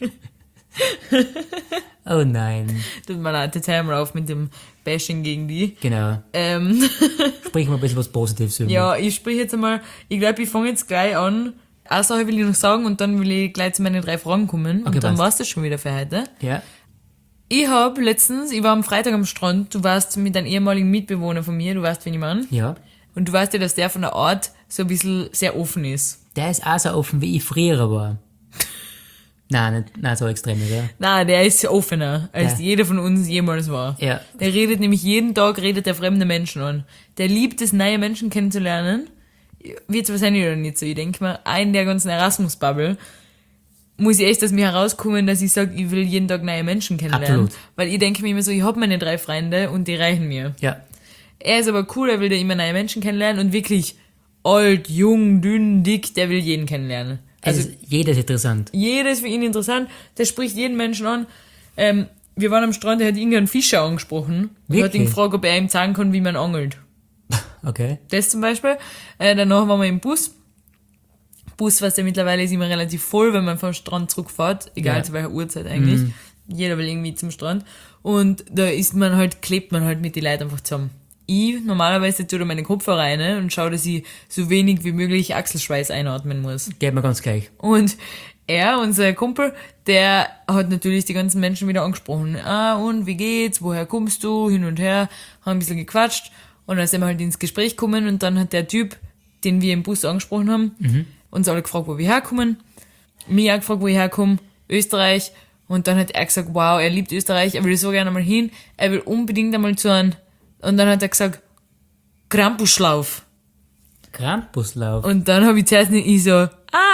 Oh nein. Tut mir leid, jetzt hör mal auf mit dem Bashing gegen die. Genau. Ähm, Sprich mal ein bisschen was Positives über. ja, ich sprich jetzt einmal, ich glaube, ich fange jetzt gleich an. Eine Sache will ich noch sagen und dann will ich gleich zu meinen drei Fragen kommen. Okay, und dann passt. war's das schon wieder für heute. Ja. Ich hab letztens, ich war am Freitag am Strand, du warst mit einem ehemaligen Mitbewohner von mir, du weißt, wen ich meine. Ja. Und du weißt ja, dass der von der Art so ein bisschen sehr offen ist. Der ist auch so offen, wie ich früher war. Nein, nicht, nein, so extrem nicht, ja. Nein, der ist offener, als Ja. jeder von uns jemals war. Ja. Der redet nämlich jeden Tag, redet der fremde Menschen an. Der liebt es, neue Menschen kennenzulernen. Wird wahrscheinlich oder nicht so. Ich denke mal, in der ganzen Erasmus-Bubble muss ich echt aus mir herauskommen, dass ich sage, ich will jeden Tag neue Menschen kennenlernen. Absolut. Weil ich denke mir immer so, ich hab meine drei Freunde und die reichen mir. Ja. Er ist aber cool, er will da immer neue Menschen kennenlernen und wirklich alt, jung, dünn, dick, der will jeden kennenlernen. Also, Also jeder ist interessant. jeder ist für ihn interessant, der spricht jeden Menschen an. Ähm, wir waren am Strand, er hat irgendeinen Fischer angesprochen und hat ihn Wirklich? gefragt, ob er ihm sagen kann, wie man angelt. Okay. Das zum Beispiel. Äh, danach waren wir im Bus. Bus, was ja mittlerweile ist immer relativ voll, wenn man vom Strand zurückfährt, egal Ja. zu welcher Uhrzeit eigentlich. Jeder will irgendwie zum Strand. Und da ist man halt, klebt man halt mit den Leuten einfach zusammen. Ich normalerweise tue da meine Kopfhörer rein und schaue, dass ich so wenig wie möglich Achselschweiß einatmen muss. Geht mir ganz gleich. Und er, unser Kumpel, der hat natürlich die ganzen Menschen wieder angesprochen. Ah, und wie geht's? Woher kommst du? Hin und her. Haben ein bisschen gequatscht. Und dann sind wir halt ins Gespräch gekommen und dann hat der Typ, den wir im Bus angesprochen haben, uns alle gefragt, wo wir herkommen. Mich auch gefragt, wo ich herkomme. Österreich. Und dann hat er gesagt, wow, er liebt Österreich, er will so gerne mal hin. Er will unbedingt einmal zu einem, und dann hat er gesagt, Krampuslauf. Krampuslauf. Und dann habe ich zuerst nicht, ich so, ah,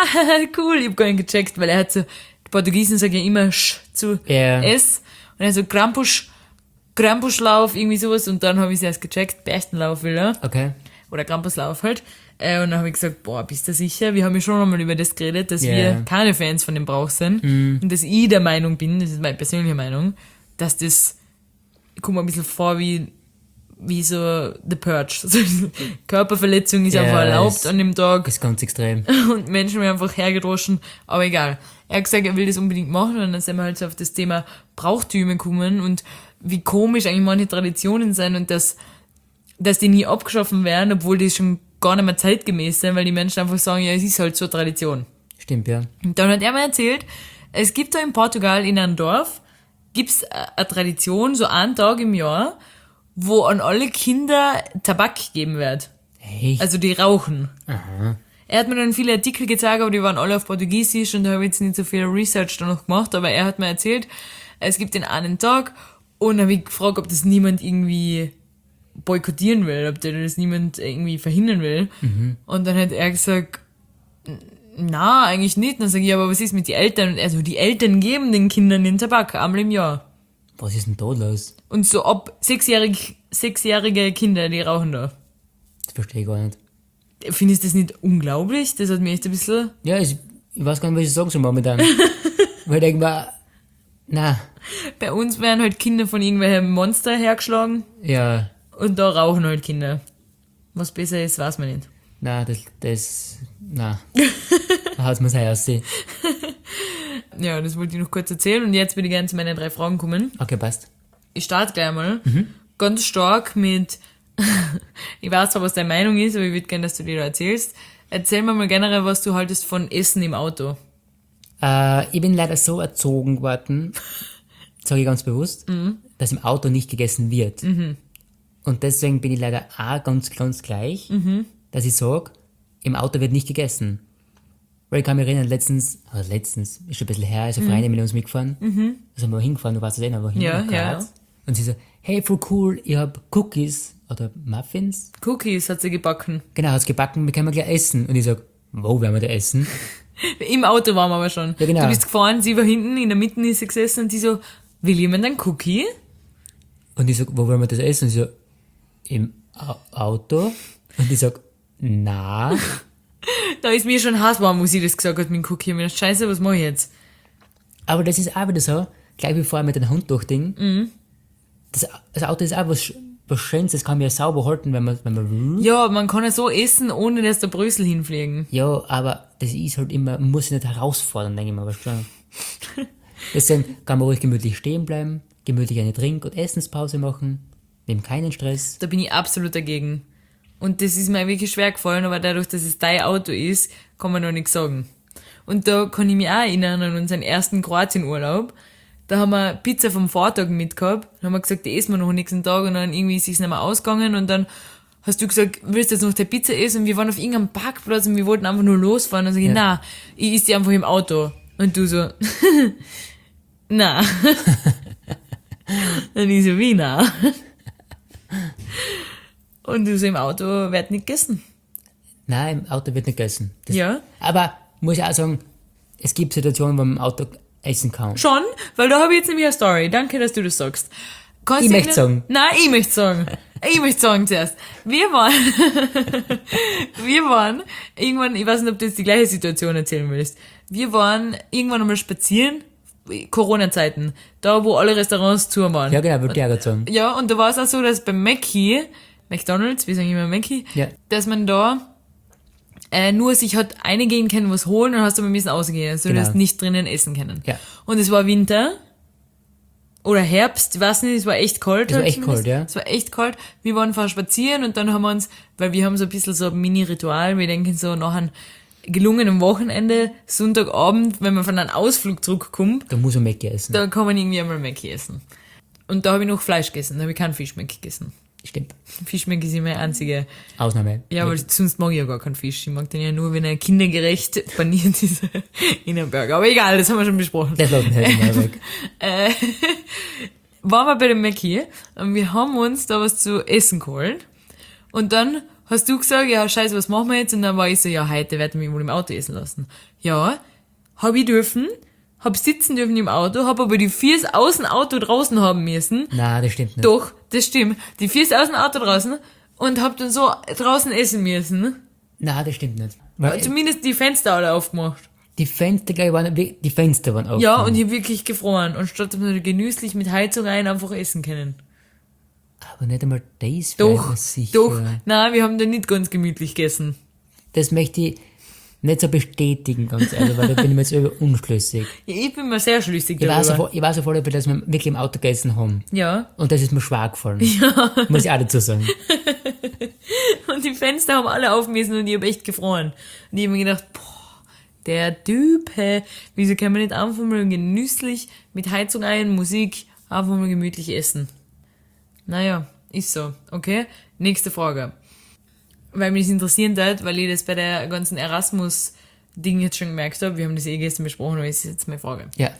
cool, ich hab gar nicht gecheckt, weil er hat so, die Portugiesen sagen ja immer Sch zu Ja. S. Und er so, Krampusch, Krampuschlauf, irgendwie sowas. Und dann habe ich es erst gecheckt, Berstenlauf will er. Okay. Oder Krampuslauf halt. Äh, und dann habe ich gesagt, boah, bist du sicher? Wir haben ja schon einmal über das geredet, dass Ja. wir keine Fans von dem Brauch sind. Und dass ich der Meinung bin, das ist meine persönliche Meinung, dass das, ich komme mir ein bisschen vor wie, wie so The Purge. Also, Körperverletzung ist Ja, einfach erlaubt ist- an dem Tag. Ist ganz extrem. Und Menschen werden einfach hergedroschen, aber egal. Er hat gesagt, er will das unbedingt machen und dann sind wir halt so auf das Thema Brauchtümer gekommen und wie komisch eigentlich manche Traditionen sind und dass, dass die nie abgeschaffen werden, obwohl die schon gar nicht mehr zeitgemäß sind, weil die Menschen einfach sagen, ja, es ist halt so eine Tradition. Stimmt, ja. Und dann hat er mir erzählt, es gibt da in Portugal in einem Dorf, gibt's eine Tradition, so einen Tag im Jahr, wo an alle Kinder Tabak gegeben wird. Echt? Also die rauchen. Aha. Er hat mir dann viele Artikel gezeigt, aber die waren alle auf Portugiesisch und da habe ich jetzt nicht so viel Research da noch gemacht, aber er hat mir erzählt, es gibt den einen Tag und dann habe ich gefragt, ob das niemand irgendwie boykottieren will, ob der das niemand irgendwie verhindern will. Und dann hat er gesagt, na, eigentlich nicht. Und dann sage ich, aber was ist mit den Eltern? Und er so, die Eltern geben den Kindern den Tabak einmal im Jahr. Was ist denn da los? Und so ab sechsjährig, sechsjährige Kinder, die rauchen da. Das verstehe ich gar nicht. Findest du das nicht unglaublich? Das hat mich echt ein bisschen... Ja, ich, ich weiß gar nicht, was ich sagen soll momentan. Weil ich denke mir, na, Bei uns werden halt Kinder von irgendwelchen Monster hergeschlagen ja, und da rauchen halt Kinder. Was besser ist, weiß man nicht. na, das, das, na. Da hat's mir sein aussehen. Ja, das wollte ich noch kurz erzählen und jetzt würde ich gerne zu meinen drei Fragen kommen. Okay, passt. Ich starte gleich mal ganz stark mit, ich weiß zwar, was deine Meinung ist, aber ich würde gerne, dass du dir da erzählst. Erzähl mir mal generell, was du haltest von Essen im Auto. Äh, ich bin leider so erzogen worden, sage ich ganz bewusst, dass im Auto nicht gegessen wird. Und deswegen bin ich leider auch ganz, ganz gleich, dass ich sage, im Auto wird nicht gegessen. Weil ich kann mich erinnern, letztens, also letztens, ist schon ein bisschen her, ist eine Freundin mit uns mitgefahren. Mhm. Da sind wir hingefahren, du warst ja eh noch wohin. Ja, nach ja. Graz. Und sie so, hey, voll cool, ich hab Cookies oder Muffins. Cookies hat sie gebacken. Genau, hat's gebacken, wir können wir gleich essen. Und ich sag, wo werden wir da essen? Im Auto waren wir aber schon. Ja, genau. Du bist gefahren, sie war hinten, in der Mitte ist sie gesessen und sie so, will jemand einen Cookie? Und ich sag, wo wollen wir das essen? Und sie so, im Au- Auto. Und ich sag, na. Da ist mir schon hassbar, wo sie das gesagt hat mit dem Cookie. Ich hab mir gedacht, scheiße, was mach ich jetzt? Aber das ist auch wieder so, gleich wie vorher mit dem Hund durchding. Mhm. Das, das Auto ist auch was, Sch- was Schönes, das kann man ja sauber halten, wenn man, wenn man will. Ja, man kann ja so essen, ohne dass der Brösel hinfliegen. Ja, aber das ist halt immer, man muss sich nicht herausfordern, denke ich mal, weißt du. Deswegen kann man ruhig gemütlich stehen bleiben, gemütlich eine Trink- und Essenspause machen, neben keinen Stress. Da bin ich absolut dagegen. Und das ist mir wirklich schwer gefallen, aber dadurch, dass es dein Auto ist, kann man noch nichts sagen. Und da kann ich mich auch erinnern an unseren ersten Kroatien-Urlaub. Da haben wir Pizza vom Vortag mitgehabt. Dann haben wir gesagt, die essen wir noch am nächsten Tag und dann irgendwie ist es nicht mehr ausgegangen und dann hast du gesagt, willst du jetzt noch die Pizza essen? Und wir waren auf irgendeinem Parkplatz und wir wollten einfach nur losfahren. Und dann sag ich, Ja. na, ich esse die einfach im Auto. Und du so, na. Und ich so, wie na? Und du so, im Auto wird nicht gegessen. Nein, im Auto wird nicht gegessen. Das, Ja. Aber muss ich auch sagen, es gibt Situationen, wo man im Auto essen kann. Schon, weil da habe ich jetzt nämlich eine Story. Danke, dass du das sagst. Kannst Ich du möchte dich- sagen. Nein, ich möchte sagen. Ich möchte sagen zuerst. Wir waren, wir waren irgendwann, ich weiß nicht, ob du jetzt die gleiche Situation erzählen willst. Wir waren irgendwann einmal spazieren, Corona-Zeiten, da wo alle Restaurants zu waren. Ja, genau, würde ich auch gerade sagen. Ja, und da war es auch so, dass beim Mackie, McDonald's, wir sagen immer Mackie, Ja. dass man da äh, nur sich hat eingehen können, was holen, und hast aber müssen ausgehen. Also Genau. du hast nicht drinnen essen können. Ja. Und es war Winter oder Herbst, ich weiß nicht, es war echt kalt. Es war halt echt zumindest. kalt, ja. Es war echt kalt. Wir waren vorher spazieren und dann haben wir uns, weil wir haben so ein bisschen so ein Mini-Ritual, wir denken so nach einem gelungenen Wochenende, Sonntagabend, wenn man von einem Ausflug zurückkommt, Da muss man Mac essen. da kann man irgendwie einmal Mackie essen. Und da habe ich noch Fleisch gegessen, da habe ich keinen Fischmeck gegessen. Stimmt. Fischmeck ist immer meine einzige. Ausnahme. Ja, aber sonst mag ich ja gar keinen Fisch. Ich mag den ja nur, wenn er kindergerecht paniert ist in einem Burger. Aber egal, das haben wir schon besprochen. Das lassen wir jetzt mal weg. Äh, waren wir bei dem Mackie und wir haben uns da was zu essen geholt. Und dann hast du gesagt, ja, scheiße, was machen wir jetzt? Und dann war ich so, ja, heute werde ich mich wohl im Auto essen lassen. Ja, hab ich dürfen, hab sitzen dürfen im Auto, hab aber die Viers aus dem Auto draußen haben müssen. Nein, das stimmt nicht. Doch, das stimmt. Die Viers aus dem Auto draußen und hab dann so draußen essen müssen. Nein, das stimmt nicht. Weil Zumindest die Fenster alle aufgemacht. die Fenster, glaube ich, waren, die Fenster waren offen. Ja, und ich hab wirklich gefroren. Und statt dass wir genüsslich mit Heizung rein einfach essen können. Aber nicht einmal das Doch, wäre sicher. doch. Nein, wir haben da nicht ganz gemütlich gegessen. Das möchte ich nicht so bestätigen, ganz ehrlich, weil da bin ich mir jetzt über unschlüssig. Ja, ich bin mir sehr schlüssig Ich weiß, darüber. auf, ich weiß auf alle Fälle, dass wir wirklich im Auto gegessen haben. Ja. Und das ist mir schwer gefallen. Ja. Muss ich auch dazu sagen. Und die Fenster haben alle aufgemessen und ich hab echt gefroren. Und ich hab mir gedacht, boah, der Typ, hä, wieso kann man nicht einfach mal genüsslich mit Heizung ein, Musik, einfach mal gemütlich essen? Naja, ist so. Okay, nächste Frage. Weil mich das interessieren hat, weil ich das bei der ganzen Erasmus-Ding jetzt schon gemerkt habe, wir haben das eh gestern besprochen, aber ist jetzt meine Frage. Ja.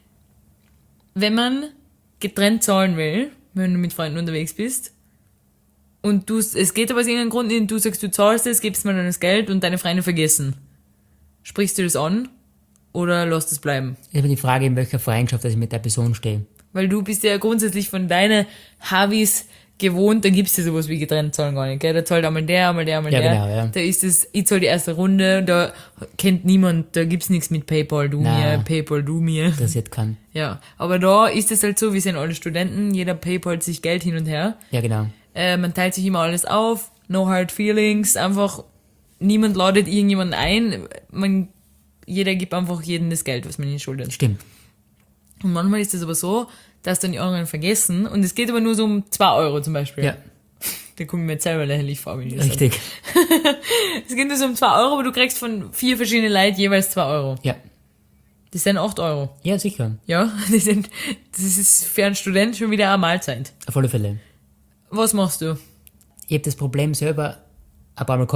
Wenn man getrennt zahlen will, wenn du mit Freunden unterwegs bist, und du, es geht aber aus irgendeinem Grund nicht, du sagst, du zahlst es, gibst mir dann das Geld und deine Freunde vergessen. Sprichst du das an oder lässt es bleiben? Ist aber die Frage, in welcher Freundschaft dass ich mit der Person stehe. Weil du bist ja grundsätzlich von deinen Hobbys gewohnt, da gibt's ja sowas wie getrennt zahlen gar nicht, gell? Da zahlt einmal der, einmal der, einmal Ja, der. genau, ja. Da ist es, ich zahl die erste Runde, da kennt niemand, da gibt's nichts mit PayPal, du Nein. mir, PayPal, du mir. Interessiert kann. Ja, aber da ist es halt so, wir sind alle Studenten, jeder PayPal sich Geld hin und her. Ja, genau. Äh, man teilt sich immer alles auf, no hard feelings, einfach niemand ladet irgendjemanden ein, man, jeder gibt einfach jedem das Geld, was man ihnen schuldet. Stimmt. Und manchmal ist es aber so, dass dann die anderen vergessen und es geht aber nur so um zwei Euro zum Beispiel. Ja, Da komme ich mir jetzt selber lächerlich vor, wenn ich das sage. richtig. Es geht nur so um zwei Euro, aber du kriegst von vier verschiedenen Leuten jeweils zwei Euro. Ja. Das sind acht Euro. Ja, sicher. Ja, das sind, das ist für einen Student schon wieder eine Mahlzeit. Auf alle Fälle. Was machst du? Ich habe das Problem selber ein paar Mal gehabt,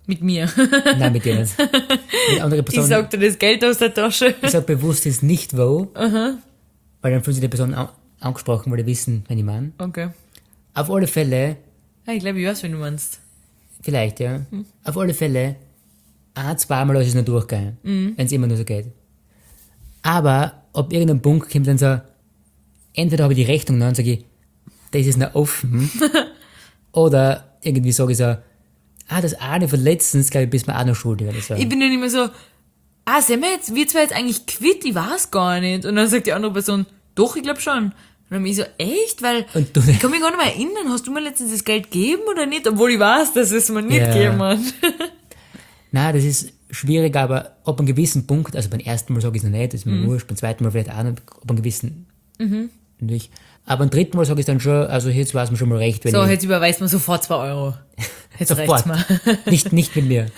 Mit mir. Nein, mit dir nicht. Mit anderen Ich Personen. sag dir das Geld aus der Tasche. Ich sag bewusst jetzt nicht wo, weil dann fühlen sich die Personen an, angesprochen, weil die wissen, wenn ich meine. Okay. Auf alle Fälle, Ah, ich glaube, ich weiß, wen du meinst. vielleicht, ja. Auf alle Fälle, ein, zweimal lasse ich es noch durchgehen, wenn es immer nur so geht. Aber ab irgendeinem Punkt kommt dann so, entweder habe ich die Rechnung noch und sage ich, das ist noch offen, oder irgendwie sage ich so, ah, das eine von letztens, glaube ich, bist mir auch noch schuldig oder so. Ich bin dann immer so, ah, sind wir jetzt, wir zwei jetzt eigentlich quitt? Ich weiß gar nicht. Und dann sagt die andere Person, doch, ich glaube schon. Und dann bin ich so, echt? Weil, Und du- ich kann mich gar nicht mehr erinnern, hast du mir letztens das Geld gegeben oder nicht? Obwohl ich weiß, dass es mir nicht Ja. gegeben hat. Nein, das ist schwierig, aber ab einem gewissen Punkt, also beim ersten Mal sage ich es noch nicht, das ist mir Mhm. wurscht, beim zweiten Mal vielleicht auch nicht, ab einem gewissen, natürlich. Aber beim dritten Mal sage ich dann schon, also jetzt weiß man schon mal recht, wenn So, ich jetzt überweist man sofort zwei Euro. Jetzt sofort, reicht's mir. nicht, nicht mit mir.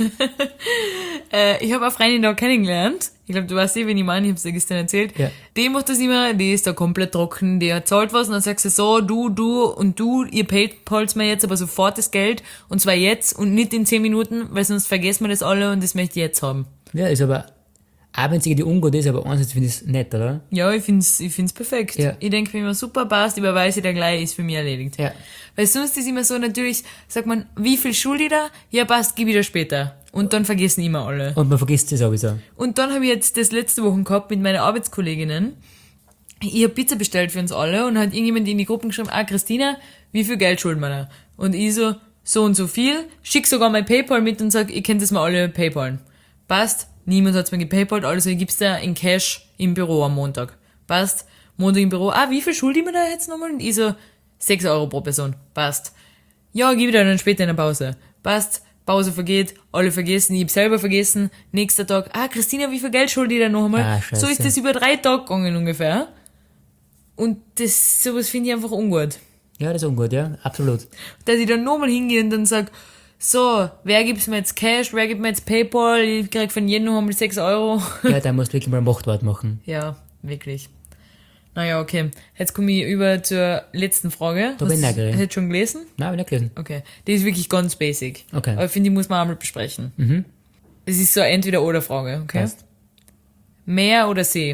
Äh, ich habe eine Freundin da kennengelernt. Ich glaube, du weißt eh, wen ich meine, ich hab's dir gestern erzählt. Ja. Die macht das immer, die ist da komplett trocken, die hat zahlt was und dann sagst du so, du, du und du, ihr paypalt mir jetzt aber sofort das Geld und zwar jetzt und nicht in zehn Minuten, weil sonst vergessen wir das alle und das möchte ich jetzt haben. Ja, ist aber, auch wenn es irgendwie ungut ist, aber einerseits finde ich es nett, oder? Ja, ich find's, ich find's perfekt. Ja. Ich denke, wenn mir super passt, überweise ich dann gleich, ist für mich erledigt. Ja. Weil sonst ist immer so, natürlich, sagt man, wie viel schuld ich da? Ja, passt, gib ich dir später. Und dann vergessen immer alle. Und man vergisst es sowieso. Und dann habe ich jetzt das letzte Woche gehabt mit meinen Arbeitskolleginnen. Ich habe Pizza bestellt für uns alle und hat irgendjemand in die Gruppen geschrieben, ah, Christina, wie viel Geld schulden wir da? Und ich so, so und so viel, schick sogar mein Paypal mit und sag, ihr könnt das mal alle Paypalen. Passt, niemand hat's mir gepaypalt, also ich gib's dir in Cash im Büro am Montag. Passt, Montag im Büro, ah, wie viel schulde ich mir da jetzt nochmal? Und ich so, sechs Euro pro Person. Passt. Ja, gib ich dir dann später in der Pause. Passt. Pause vergeht, alle vergessen, ich hab selber vergessen, nächster Tag, ah, Christina, wie viel Geld schulde ich dir noch einmal? Ah, scheiße. So ist das über drei Tage gegangen ungefähr. Und das, sowas finde ich einfach ungut. Ja, das ist ungut, ja, absolut. Dass ich dann nochmal hingehe und dann sag, so, wer gibt's mir jetzt Cash, wer gibt mir jetzt Paypal, ich krieg von jedem noch einmal sechs Euro. Ja, da musst du wirklich mal ein Machtwort machen. Ja, wirklich. Naja, okay. Jetzt komme ich über zur letzten Frage. Da bin ich Hast du neugierig. hast du schon gelesen? Nein, hab ich nicht gelesen. Okay. Die ist wirklich ganz basic. Okay. Aber ich finde, die muss man einmal besprechen. Mhm. Es ist so eine Entweder-Oder-Frage, okay? Passt. Meer oder See?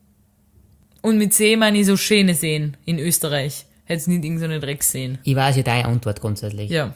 Und mit See meine ich so schöne Seen in Österreich. Jetzt nicht irgendeine Dreckseen. Ich weiß ja deine Antwort grundsätzlich. Ja.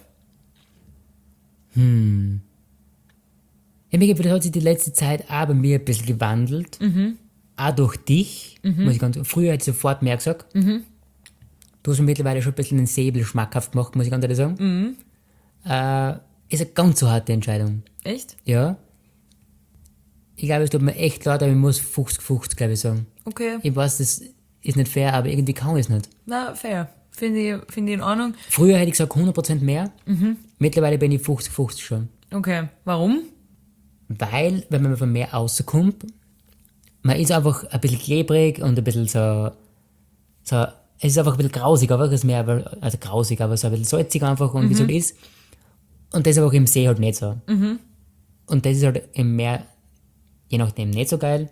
Ja, mir gefällt, hat sich die letzte Zeit auch bei mir ein bisschen gewandelt. Auch durch dich. Muss ich ganz, früher hätte ich sofort mehr gesagt. Du hast mir mittlerweile schon ein bisschen den Säbel schmackhaft gemacht, muss ich ganz ehrlich sagen. Äh, ist eine ganz so harte Entscheidung. Echt? Ja. Ich glaube, es tut mir echt leid, aber ich muss fünfzig fünfzig, glaube ich, sagen. Okay. Ich weiß, das ist nicht fair, aber irgendwie kann ich es nicht. Na, fair. Finde ich, finde ich in Ordnung. Früher hätte ich gesagt hundert Prozent mehr. Mittlerweile bin ich fünfzig fünfzig schon. Okay. Warum? Weil, wenn man von Meer rauskommt, man ist einfach ein bisschen klebrig und ein bisschen so, so es ist einfach ein bisschen grausig, aber das Meer, weil- also grausig, aber so ein bisschen salzig einfach und wie es halt ist. Und das ist aber auch im See halt nicht so. Und das ist halt im Meer, je nachdem, nicht so geil.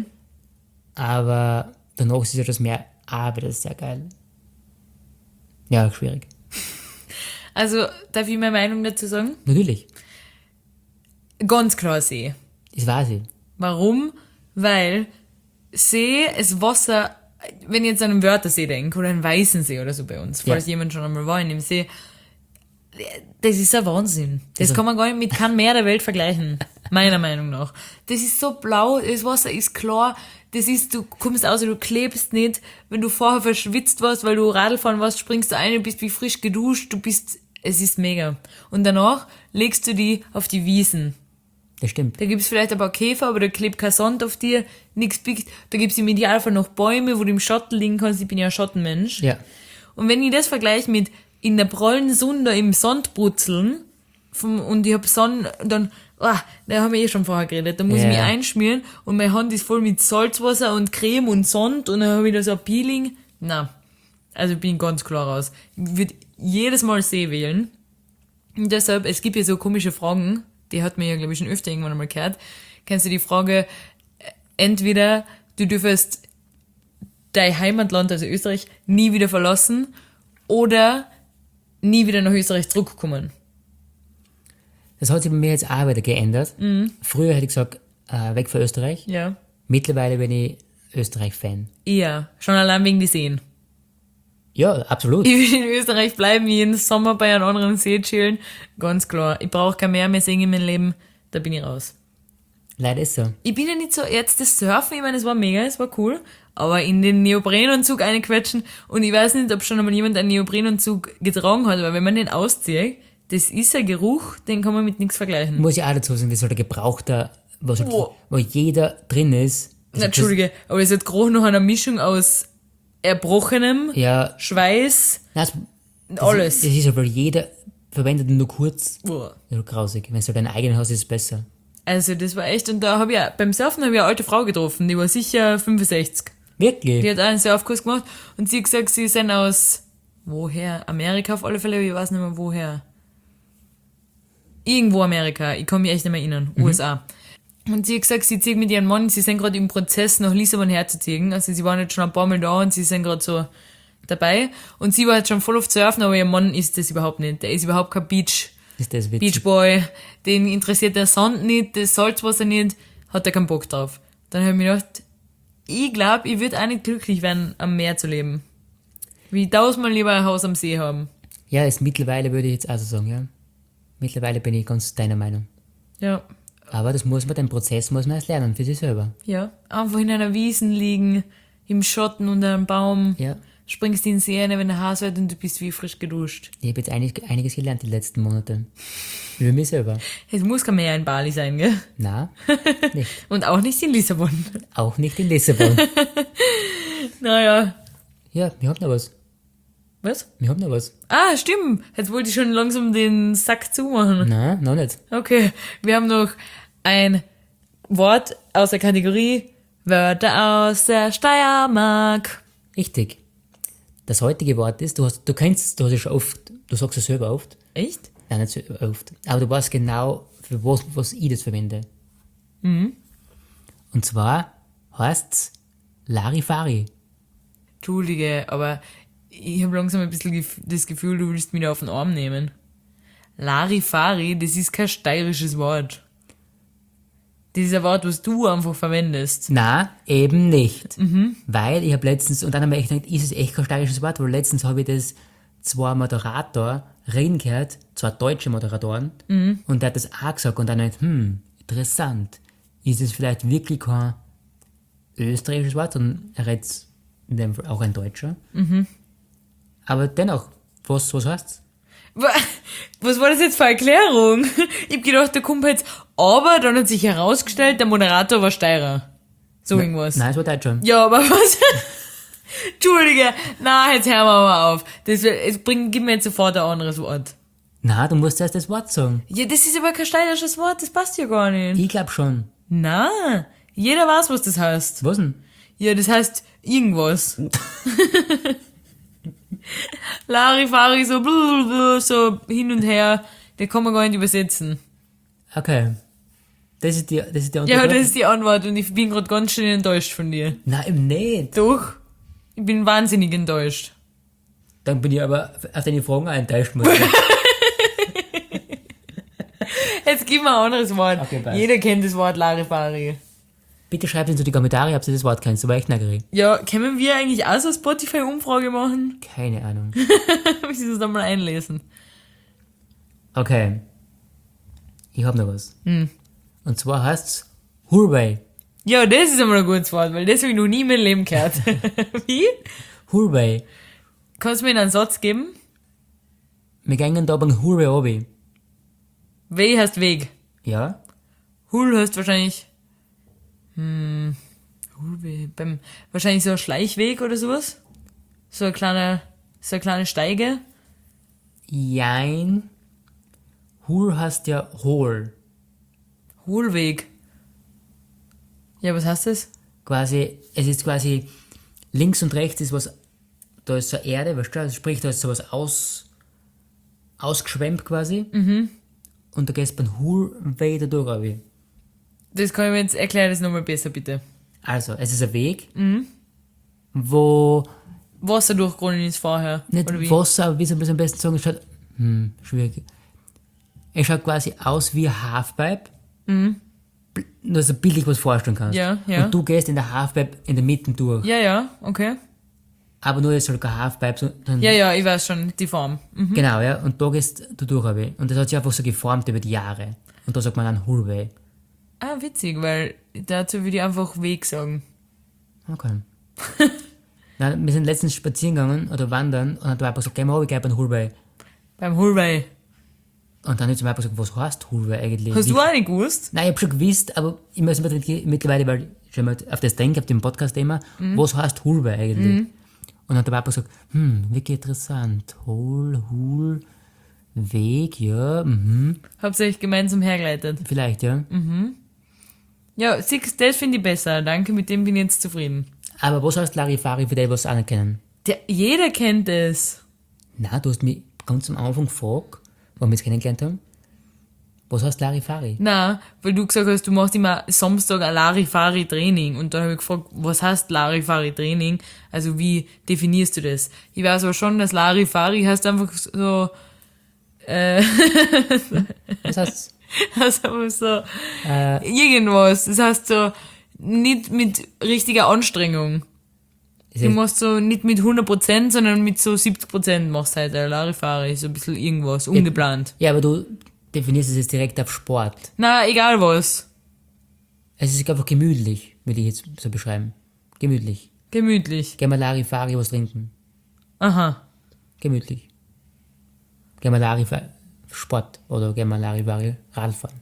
Aber danach ist ja das Meer auch wieder sehr geil. Ja, schwierig. Also, darf ich meine Meinung dazu sagen? Natürlich, Ganz klar See. das weiß ich. Warum? Weil See, das Wasser, wenn ich jetzt an einen Wörthersee denke oder einen Weißensee oder so bei uns, falls Ja. jemand schon einmal war in dem See, das ist ein Wahnsinn. Das Also- kann man gar nicht mit keinem Meer der Welt vergleichen. Meiner Meinung nach. Das ist so blau, das Wasser ist klar, das ist, du kommst aus, du klebst nicht. Wenn du vorher verschwitzt warst, weil du Radlfahren warst, springst du ein, du bist wie frisch geduscht, du bist, es ist mega. Und danach legst du die auf die Wiesen. Das stimmt. Da gibt's vielleicht ein paar Käfer, aber da klebt kein Sand auf dir, nix biegt. Da gibt's im Idealfall noch Bäume, wo du im Schatten liegen kannst. Ich bin ja ein Schattenmensch. Ja. Und wenn ich das vergleiche mit in der prallen Sonne da im Sand brutzeln vom, und ich hab Sonne, dann, ah, da haben wir eh schon vorher geredet, da muss Ja. ich mich einschmieren und meine Hand ist voll mit Salzwasser und Creme und Sand und dann habe ich da so ein Peeling. Na, also ich bin ganz klar raus. Ich würde jedes Mal See wählen. Und deshalb, es gibt ja so komische Fragen, die hat man ja, glaube ich, schon öfter irgendwann einmal gehört. Kennst du die Frage, äh, entweder du dürfest dein Heimatland, also Österreich, nie wieder verlassen oder nie wieder nach Österreich zurückkommen. Das hat sich bei mir jetzt auch wieder geändert. Mhm. Früher hätte ich gesagt, äh, weg von Österreich. Ja. Mittlerweile bin ich Österreich-Fan. Eher. Schon allein wegen die Seen. Ja, absolut. Ich will in Österreich bleiben, jeden Sommer bei einem anderen See chillen. Ganz klar. Ich brauche kein Meer mehr sehen in meinem Leben. Da bin ich raus. Leider ist so. Ich bin ja nicht so, jetzt das Surfen, ich meine, es war mega, es war cool. Aber in den Neoprenanzug einquetschen und ich weiß nicht, ob schon einmal jemand einen Neoprenanzug getragen hat, aber wenn man den auszieht, das ist ein Geruch, den kann man mit nichts vergleichen. Muss ich auch dazu sagen, das ist halt ein gebrauchter, was halt, Oh. wo jeder drin ist. Na, Entschuldige, aber es hat gerade noch eine Mischung aus Erbrochenem, Ja, Schweiß, nein, es, alles. Das ist halt, weil jeder verwendet ihn nur kurz. Boah. Ja, grausig. Wenn du deinen eigenen hast, ist es besser. Also das war echt, und da habe ich auch, beim Surfen habe ich eine alte Frau getroffen, die war sicher fünfundsechzig. Wirklich? Die hat auch einen Surfkurs gemacht und sie hat gesagt, sie sind aus, woher? Amerika auf alle Fälle, ich weiß nicht mehr woher. Irgendwo Amerika, ich kann mich echt nicht mehr erinnern, U S A. Und sie hat gesagt, sie zieht mit ihrem Mann, sie sind gerade im Prozess, nach Lissabon herzuziehen. Also sie waren jetzt schon ein paar Mal da und sie sind gerade so dabei. Und sie war jetzt schon voll auf Surfen, aber ihr Mann ist das überhaupt nicht. Der ist überhaupt kein Beach, Ist das witzig? Beachboy. Den interessiert der Sand nicht, das Salzwasser nicht, hat er keinen Bock drauf. Dann habe ich mir gedacht, ich glaube, ich würde auch nicht glücklich werden, am Meer zu leben. Wie tausendmal lieber ein Haus am See haben. Ja, ist mittlerweile würde ich jetzt also sagen, ja. Mittlerweile bin ich ganz deiner Meinung. Ja. Aber das muss man, den Prozess muss man erst lernen für sich selber. Ja. Einfach in einer Wiesen liegen, im Schatten unter einem Baum. Ja. Springst in den See rein, wenn der Haus wird und du bist wie frisch geduscht. Ich habe jetzt einig, einiges gelernt die letzten Monate. Über mich selber. Es muss kein Meer in Bali sein, gell? Na, nicht. Und auch nicht in Lissabon. Auch nicht in Lissabon. Naja. Ja, wir haben noch was. Was? Wir haben noch was. Ah, stimmt. Jetzt wollte ich schon langsam den Sack zumachen. Na, noch nicht. Okay. Wir haben noch ein Wort aus der Kategorie Wörter aus der Steiermark. Richtig. Das heutige Wort ist, du hast, du kennst, du hast es schon oft, du sagst es selber oft. Echt? Nein, nicht so oft. Aber du weißt genau, für was, was ich das verwende. Mhm. Und zwar heißt's Larifari. Entschuldige, aber ich habe langsam ein bisschen gef- das Gefühl, du willst mich da auf den Arm nehmen. Larifari, das ist kein steirisches Wort. Das ist ein Wort, was du einfach verwendest. Na, eben nicht. Weil ich habe letztens, und dann habe ich echt gedacht, ist es echt kein steirisches Wort, weil letztens habe ich das zwei Moderator reden gehört, zwei deutsche Moderatoren, und der hat das auch gesagt, und dann habe ich gedacht, hm, interessant. Ist es vielleicht wirklich kein österreichisches Wort, sondern er redet in dem Fall auch ein Deutscher. Aber dennoch, was, was heißt's? Wa- Was war das jetzt für eine Erklärung? Ich hab gedacht, da kommt jetzt, aber dann hat sich herausgestellt, der Moderator war Steirer. So irgendwas. Nein, es war Deutscher. Ja, aber was? Entschuldige, na, jetzt hören wir mal auf. Das, es bringt, gib mir jetzt sofort ein anderes Wort. Na, du musst erst das Wort sagen. Ja, das ist aber kein steirisches Wort, das passt ja gar nicht. Ich glaub schon. Na, jeder weiß, was das heißt. Was denn? Ja, das heißt irgendwas. Larifari, so, blablabla, so hin und her, den kann man gar nicht übersetzen. Okay. Das ist die, das ist die Antwort. Ja, das ist die Antwort und ich bin gerade ganz schön enttäuscht von dir. Nein, eben nicht. Doch, ich bin wahnsinnig enttäuscht. Dann bin ich aber auf deine Fragen auch enttäuscht. Muss ich sagen. Jetzt gib mir ein anderes Wort. Okay, passt. Jeder kennt das Wort Larifari. Bitte schreibt in die Kommentare, ob ihr das Wort kennt. So war echt neugierig. Ja, können wir eigentlich auch so eine Spotify-Umfrage machen? Keine Ahnung. Muss ich das da mal einlesen? Okay. Ich hab noch was. Hm. Und zwar heißt's Huawei. Ja, das ist einmal ein gutes Wort, weil das habe ich noch nie in meinem Leben gehört. Wie? Huawei. Kannst du mir einen Satz geben? Wir gehen da beim Huawei runter. Weg heißt Weg. Ja? Hul heißt wahrscheinlich, hm, Hulweg, beim, wahrscheinlich so ein Schleichweg oder sowas. So eine kleine, so eine kleine Steige. Jein. Hul heißt ja hohl. Hohlweg. Ja, was heißt das? Quasi, es ist quasi links und rechts ist was, da ist so Erde, weißt du, also sprich, da ist sowas aus, ausgeschwemmt quasi. Mhm. Und da gehst du beim Huawei da durch runter. Das kann ich mir jetzt erklären, das nochmal besser, bitte. Also, es ist ein Weg, wo Wasser durchgeronnen ist vorher. nicht oder wie? Wasser, aber wie soll man es am besten sagen, es hat, hm, schwierig. Es schaut quasi aus wie ein Halfpipe. Mhm. Nur so bildlich was vorstellen kannst. Ja, ja. Und du gehst in der Halfpipe in der Mitte durch. Ja, ja, okay. Aber nur jetzt halt kein Halfpipe, sondern Ja, ja, ich weiß schon, die Form. Mhm. genau, ja. Und da gehst du durch. Habe ich. Und das hat sich einfach so geformt über die Jahre. Und da sagt man dann Hullway. Ah, witzig, weil dazu würde ich einfach Weg sagen. Okay. Nein, wir sind letztens spazieren gegangen oder wandern und dann war einfach so, geh mal runter, geh beim Hullway. Beim Hullway. Und dann hat sie mir einfach gesagt, was heißt Hullway eigentlich? Hast Wie- du auch nicht gewusst? Nein, ich hab schon gewusst, aber ich muss mir mittlerweile, weil ich schon mal auf das denke, auf dem Podcast-Thema, Mhm. was heißt Hullway eigentlich? Und dann hat der Papa gesagt, hm, wirklich interessant. Hol, Hul, Weg, ja, mhm, Hauptsächlich gemeinsam hergeleitet. vielleicht, ja. Ja, siehst, das finde ich besser. Danke, mit dem bin ich jetzt zufrieden. Aber was heißt Larifari für die, was auch nicht kennen? Der, jeder kennt es. Na, du hast mich ganz am Anfang gefragt, warum wir es kennengelernt haben. Was heißt Larifari? Na, weil du gesagt hast, du machst immer Samstag ein Larifari-Training. Und da habe ich gefragt, was heißt Larifari-Training? Also wie definierst du das? Ich weiß aber schon, dass Larifari heißt einfach so, Was heißt also einfach so, äh, irgendwas. Das heißt so, nicht mit richtiger Anstrengung. ist Du es- machst so nicht mit hundert Prozent, sondern mit so siebzig Prozent machst halt ein Larifari, so ein bisschen irgendwas, ungeplant. Ja, aber du definierst es jetzt direkt auf Sport. Na, egal was. Es ist einfach gemütlich, würde ich jetzt so beschreiben. Gemütlich. Gemütlich. Gehen wir Larifari was trinken. Aha. Gemütlich. Gehen wir Larifari Sport oder gehen wir Larifari Radfahren.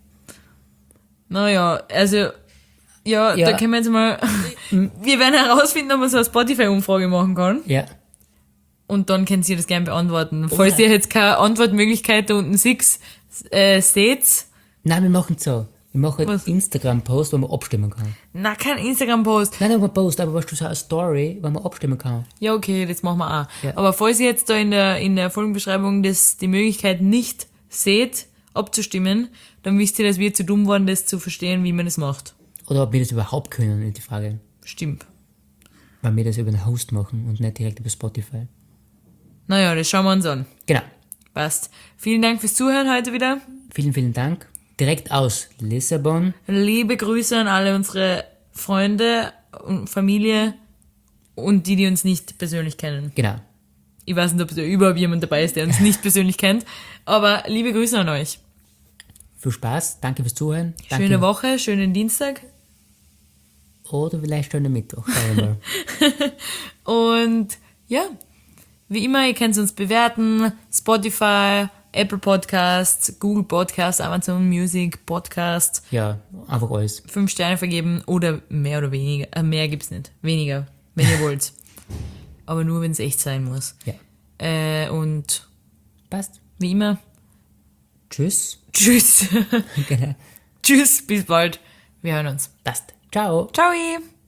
Naja, also, ja, Ja. da können wir jetzt mal, wir werden herausfinden, ob man so eine Spotify-Umfrage machen kann. Ja. Und dann könnt ihr das gerne beantworten. Falls ihr jetzt keine Antwortmöglichkeit da unten six, äh, seht, Nein, wir machen es so. Wir machen Was? einen Instagram-Post, wo man abstimmen kann. na, kein Instagram-Post. Nein, nicht ein Post, aber was du so eine Story, wo man abstimmen kann. Ja, okay, das machen wir auch. Ja. Aber falls ihr jetzt da in der, in der Folgenbeschreibung das, die Möglichkeit nicht seht, abzustimmen, dann wisst ihr, dass wir zu dumm waren, das zu verstehen, wie man das macht. Oder ob wir das überhaupt können, ist die Frage. Stimmt. Weil wir das über den Host machen und nicht direkt über Spotify. Naja, das schauen wir uns an. Genau. Passt. Vielen Dank fürs Zuhören heute wieder. Vielen, vielen Dank. Direkt aus Lissabon. Liebe Grüße an alle unsere Freunde und Familie und die, die uns nicht persönlich kennen. Genau. Ich weiß nicht, ob da überhaupt jemand dabei ist, der uns nicht persönlich kennt, aber liebe Grüße an euch. Viel Spaß. Danke fürs Zuhören. Danke. Schöne Woche, schönen Dienstag Oder vielleicht schönen Mittwoch. Schauen wir mal. und ja, wie immer, ihr könnt uns bewerten, Spotify, Apple Podcasts, Google Podcasts, Amazon Music, Podcasts, Ja, einfach alles. fünf Sterne vergeben oder mehr oder weniger, äh, mehr gibt's nicht, weniger, wenn ihr wollt. Aber nur, wenn es echt sein muss. Ja. Äh, und Passt. wie immer, Tschüss. tschüss. Genau. Tschüss, bis bald. Wir hören uns. Passt. Ciao. Ciao.